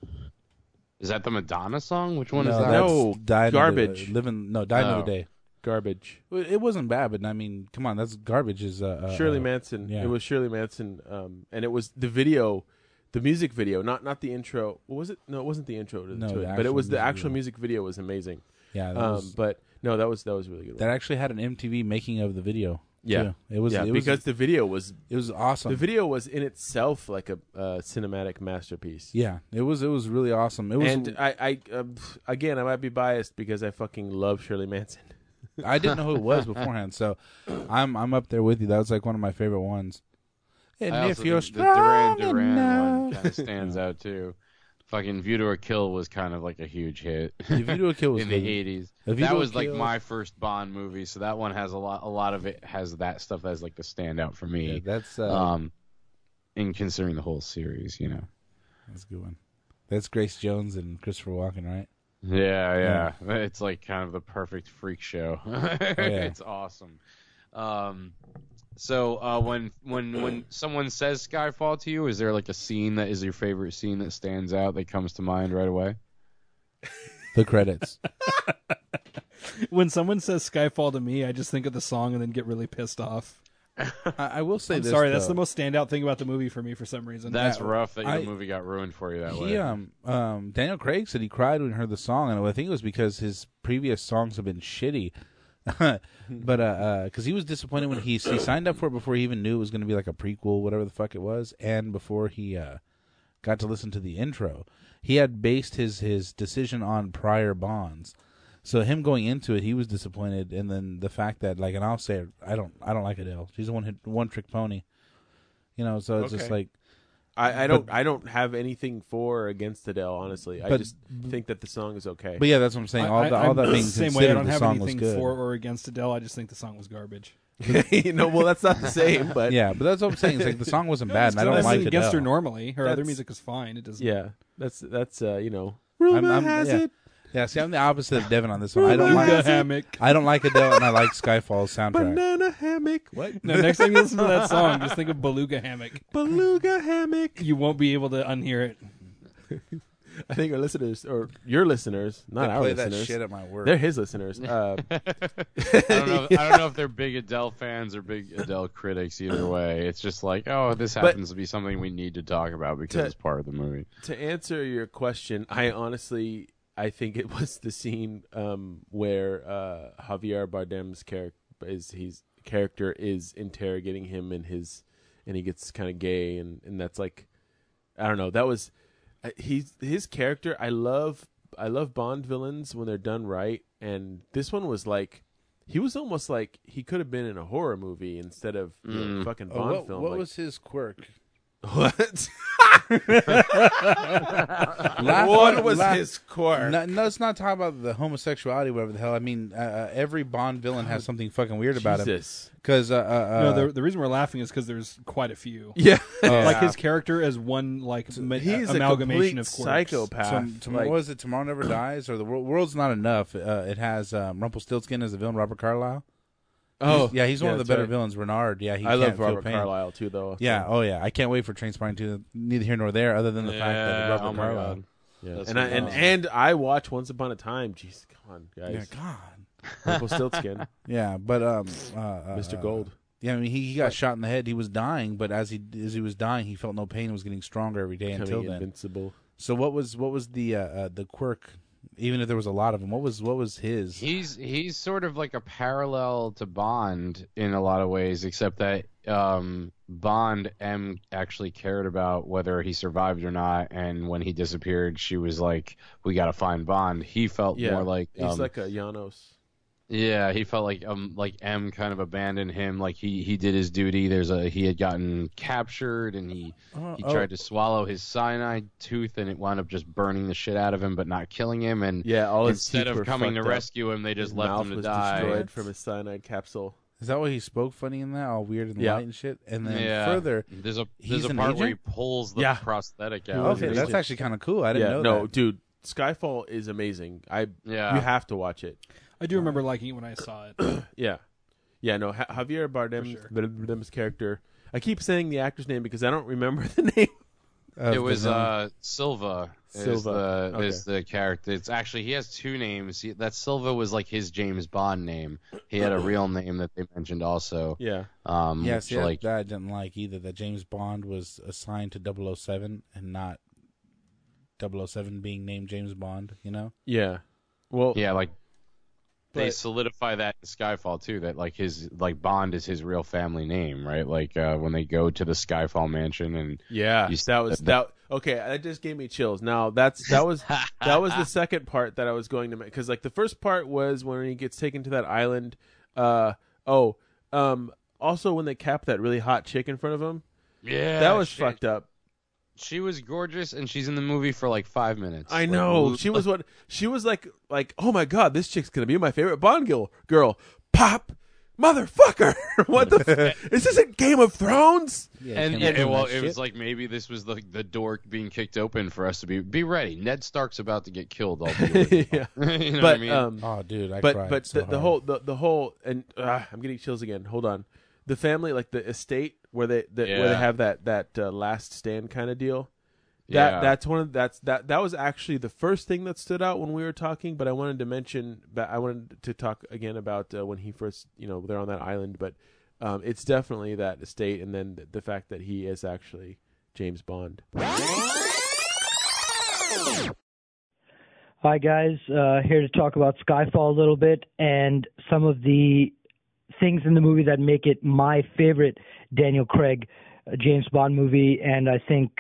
Is that the Madonna song? Which one is that? No, Garbage. Die Another Day. Garbage. It wasn't bad, but I mean, come on, that's garbage. Is Shirley Manson? Yeah. It was Shirley Manson, and it was the video, the music video, not the intro. What was it? No, it wasn't the intro to it, but it was the actual music video was amazing. Yeah, but no, that was really good. That actually had an MTV making of the video. Yeah, too. It was because the video was awesome. The video was in itself like a cinematic masterpiece. Yeah, it was really awesome. It was, and I again, I might be biased because I fucking love Shirley Manson. I didn't know who it was beforehand, so I'm up there with you. That was like one of my favorite ones. And if you're strong the Duran enough, one kind of stands out too. Fucking View to a Kill was kind of like a huge hit. View to a Kill was in good. the 80s. That was like my first Bond movie, so that one has a lot of it has that stuff that's like the standout for me. Yeah, that's in considering the whole series, you know. That's a good one. That's Grace Jones and Christopher Walken, right? Yeah. It's like kind of the perfect freak show. It's awesome. So when someone says Skyfall to you, is there like a scene that is your favorite scene that stands out that comes to mind right away? The credits. When someone says Skyfall to me, I just think of the song and then get really pissed off. I will say I'm this. sorry, that's the most standout thing about the movie for me for some reason. That's rough that your movie got ruined for you that way. Daniel Craig said he cried when he heard the song, and I think it was because his previous songs have been shitty. But because he was disappointed when he signed up for it before he even knew it was going to be like a prequel, whatever the fuck it was, and before he got to listen to the intro, he had based his decision on prior Bonds. So him going into it, he was disappointed, and then the fact that, like, and I'll say it, I don't like Adele. She's a one trick pony, So it's just like I don't have anything for or against Adele, honestly. I just think that the song is okay. But yeah, that's what I'm saying. All that being same way. I don't the have song was anything good. for or against Adele. I just think the song was garbage. Well, that's not the same, but yeah, but that's what I'm saying. It's like the song wasn't bad, and I don't like against Adele. her normally. Her other music is fine. It doesn't. Yeah, that's rumor has it. Yeah, see, I'm the opposite of Devin on this one. I don't like Adele, and I like Skyfall's soundtrack. Banana hammock. What? No, next time you listen to that song, just think of Beluga Hammock. Beluga hammock. You won't be able to unhear it. I think our listeners, or your listeners, not our play listeners. that shit at my work. They're his listeners. I don't know if they're big Adele fans or big Adele critics. Either way, it's just like, oh, this happens to be something we need to talk about because it's part of the movie. To answer your question, I think it was the scene where Javier Bardem's character is interrogating him and he gets kind of gay and that's like, I don't know, that was his character. I love Bond villains when they're done right, and this one was like, he was almost like he could have been in a horror movie instead of a fucking Bond film. What was his quirk? What? What was his quirk? No, let's not talk about the homosexuality, whatever the hell. I mean, every Bond villain has something fucking weird about him. Because no, the reason we're laughing is because there's quite a few. Yeah, like his character as one he's amalgamation a of quirks. psychopath. What was it? Tomorrow Never Dies, or the World's Not Enough? It has Rumpelstiltskin as the villain, Robert Carlyle. Oh, he's one of the better villains. Renard, I love Robert Carlyle too, though. Yeah, I can't wait for Trainspotting 2. Neither here nor there, other than the fact that Robert Carlyle. Yeah, and I watch Once Upon a Time. Jeez, come on, guys. Yeah, God. Rumpelstiltskin. Yeah, but Mr. Gold. Yeah, I mean he got shot in the head. He was dying, but as he was dying, he felt no pain. And was getting stronger every day until then. Invincible. So what was the quirk? Even if there was a lot of them, what was his? He's sort of like a parallel to Bond in a lot of ways, except that Bond, M actually cared about whether he survived or not, and when he disappeared, she was like, "We got to find Bond." He felt more like he's like a Janos. Yeah, he felt like M kind of abandoned him. Like he did his duty. He had gotten captured and he tried to swallow his cyanide tooth and it wound up just burning the shit out of him, but not killing him. And instead of coming to rescue him, they just left him to die. Destroyed from his cyanide capsule. Is that why he spoke funny in that, all weird and light and shit? And then further, there's a part where he pulls the prosthetic out. Okay, that's actually kind of cool. I didn't know that. No, dude, Skyfall is amazing. You have to watch it. I do remember liking it when I saw it. Yeah. No, Javier Bardem's character. I keep saying the actor's name because I don't remember the name. It was Silva. Is the character. It's actually, he has two names. That Silva was like his James Bond name. He had a real name that they mentioned also. Yeah. That I didn't like either. That James Bond was assigned to 007 and not 007 being named James Bond. Yeah. Well. Yeah, like. They solidify that in Skyfall too. That like Bond is his real family name, right? Like when they go to the Skyfall mansion and okay, that just gave me chills. Now that was the second part that I was going to make, because like the first part was when he gets taken to that island. Also when they cap that really hot chick in front of him. Yeah, that was fucked up. She was gorgeous, and she's in the movie for like 5 minutes. I know. She was like, oh my god, this chick's gonna be my favorite Bond girl. Pop, motherfucker, what the? Is this a Game of Thrones? It was like maybe this was the door being kicked open for us to be ready. Ned Stark's about to get killed. All yeah, you know but what I mean? Oh, dude, I but cried but so the whole and I'm getting chills again. Hold on, the family, like the estate where they have that last stand kind of deal. That was actually the first thing that stood out when we were talking. But I wanted to talk again about when he first, they're on that island. But it's definitely that estate, and then the fact that he is actually James Bond. Hi guys, here to talk about Skyfall a little bit and some of the things in the movie that make it my favorite Daniel Craig James Bond movie, and I think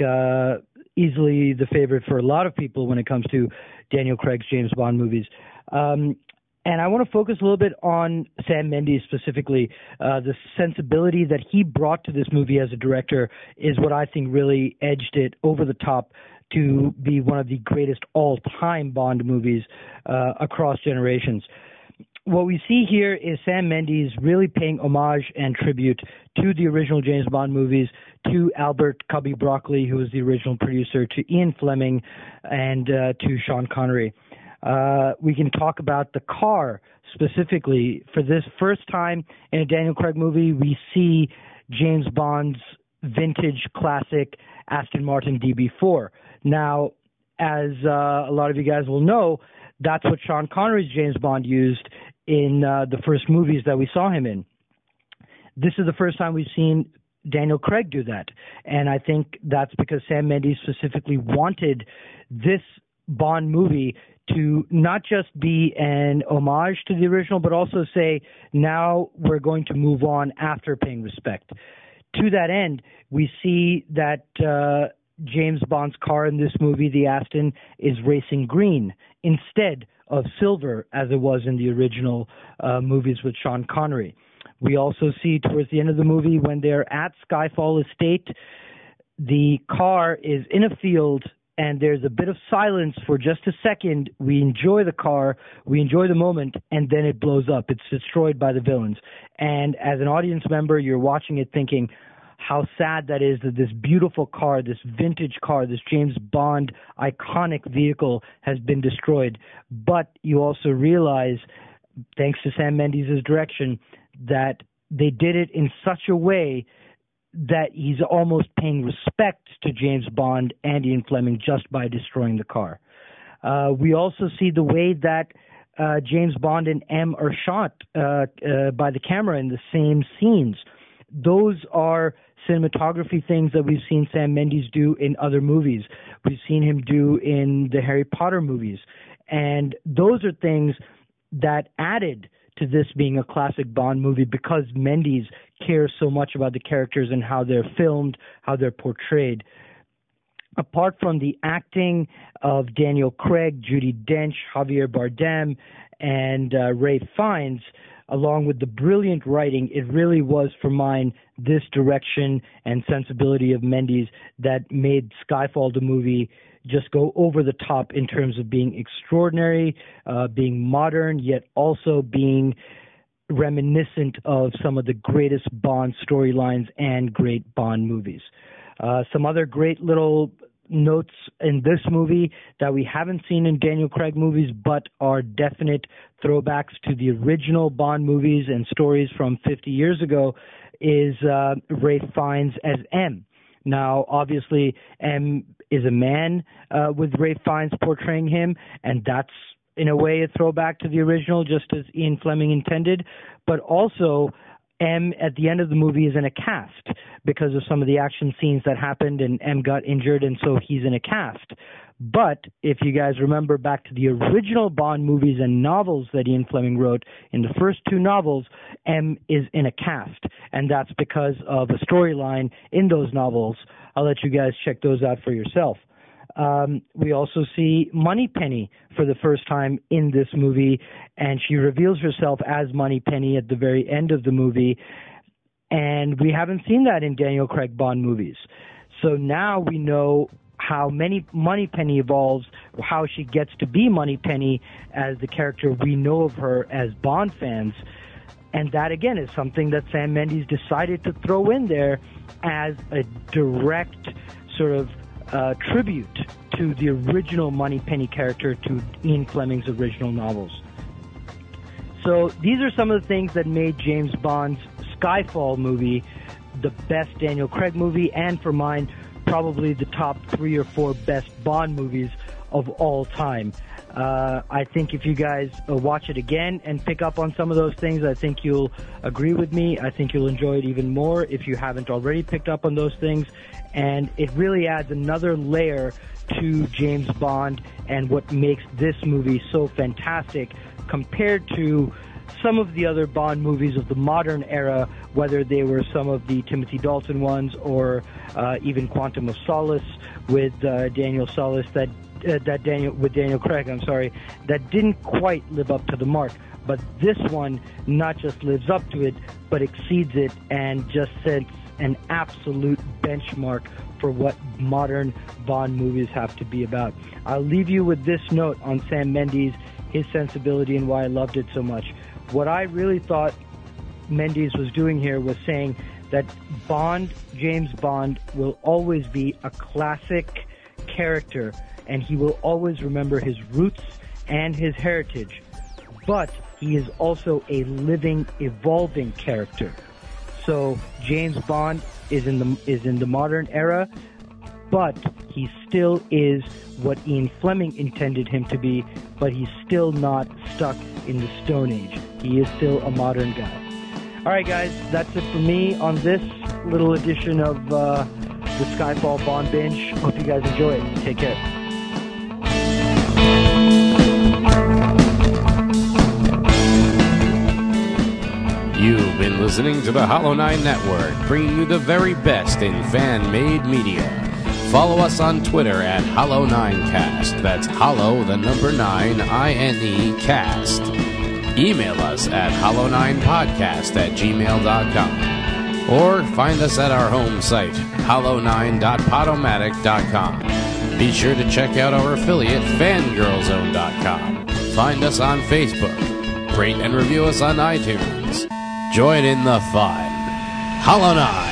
easily the favorite for a lot of people when it comes to Daniel Craig's James Bond movies. And I want to focus a little bit on Sam Mendes specifically. The sensibility that he brought to this movie as a director is what I think really edged it over the top to be one of the greatest all-time Bond movies across generations. What we see here is Sam Mendes really paying homage and tribute to the original James Bond movies, to Albert Cubby Broccoli, who was the original producer, to Ian Fleming, and to Sean Connery. We can talk about the car specifically. For this first time in a Daniel Craig movie, we see James Bond's vintage classic Aston Martin DB4. Now, as a lot of you guys will know, that's what Sean Connery's James Bond used in the first movies that we saw him in. This is the first time we've seen Daniel Craig do that. And I think that's because Sam Mendes specifically wanted this Bond movie to not just be an homage to the original, but also say, now we're going to move on after paying respect. To that end, we see that James Bond's car in this movie, the Aston, is racing green instead of silver, as it was in the original movies with Sean Connery. We also see towards the end of the movie when they're at Skyfall Estate, the car is in a field and there's a bit of silence for just a second. We enjoy the car, we enjoy the moment, and then it blows up. It's destroyed by the villains. And as an audience member, you're watching it thinking how sad that is that this beautiful car, this vintage car, this James Bond iconic vehicle has been destroyed. But you also realize, thanks to Sam Mendes' direction, that they did it in such a way that he's almost paying respect to James Bond and Ian Fleming just by destroying the car. We also see the way that James Bond and M are shot by the camera in the same scenes. Those are cinematography things that we've seen Sam Mendes do in other movies. We've seen him do in the Harry Potter movies. And those are things that added to this being a classic Bond movie because Mendes cares so much about the characters and how they're filmed, how they're portrayed. Apart from the acting of Daniel Craig, Judi Dench, Javier Bardem, and Ralph Fiennes, along with the brilliant writing, it really was, for mine, this direction and sensibility of Mendes that made Skyfall the movie just go over the top in terms of being extraordinary, being modern, yet also being reminiscent of some of the greatest Bond storylines and great Bond movies. Some other great little notes in this movie that we haven't seen in Daniel Craig movies but are definite throwbacks to the original Bond movies and stories from 50 years ago is Ralph Fiennes as M. Now, obviously, M is a man with Ralph Fiennes portraying him, and that's in a way a throwback to the original, just as Ian Fleming intended. But also, M at the end of the movie is in a cast because of some of the action scenes that happened, and M got injured, and so he's in a cast. But if you guys remember back to the original Bond movies and novels that Ian Fleming wrote, in the first two novels, M is in a cast, and that's because of a storyline in those novels. I'll let you guys check those out for yourself. We also see Moneypenny for the first time in this movie, and she reveals herself as Moneypenny at the very end of the movie, and we haven't seen that in Daniel Craig Bond movies. So now we know how Moneypenny evolves, how she gets to be Moneypenny as the character we know of her as Bond fans. And that, again, is something that Sam Mendes decided to throw in there as a direct sort of tribute to the original Moneypenny character, to Ian Fleming's original novels. So these are some of the things that made James Bond's Skyfall movie the best Daniel Craig movie, and for mine, probably the top 3 or 4 best Bond movies of all time. I think if you guys watch it again and pick up on some of those things, I think you'll agree with me. I think you'll enjoy it even more if you haven't already picked up on those things. And it really adds another layer to James Bond and what makes this movie so fantastic compared to some of the other Bond movies of the modern era, whether they were some of the Timothy Dalton ones or even Quantum of Solace with Daniel Craig, that didn't quite live up to the mark. But this one not just lives up to it, but exceeds it and just sets an absolute benchmark for what modern Bond movies have to be about. I'll leave you with this note on Sam Mendes, his sensibility, and why I loved it so much. What I really thought Mendes was doing here was saying that James Bond, will always be a classic character, and he will always remember his roots and his heritage. But he is also a living, evolving character. So James Bond is in the modern era, but he still is what Ian Fleming intended him to be, but he's still not stuck in the Stone Age. He is still a modern guy. All right, guys, that's it for me on this little edition of the Skyfall Bond Binge. Hope you guys enjoy it. Take care. You've been listening to the Hollow 9 Network, bringing you the very best in fan-made media. Follow us on Twitter at Hollow9Cast. That's Hollow, the number 9, I-N-E, cast. Email us at hollow9podcast@gmail.com. Or find us at our home site, hollow9.podomatic.com. Be sure to check out our affiliate, fangirlzone.com. Find us on Facebook. Rate and review us on iTunes. Join in the fun. Hollow 9.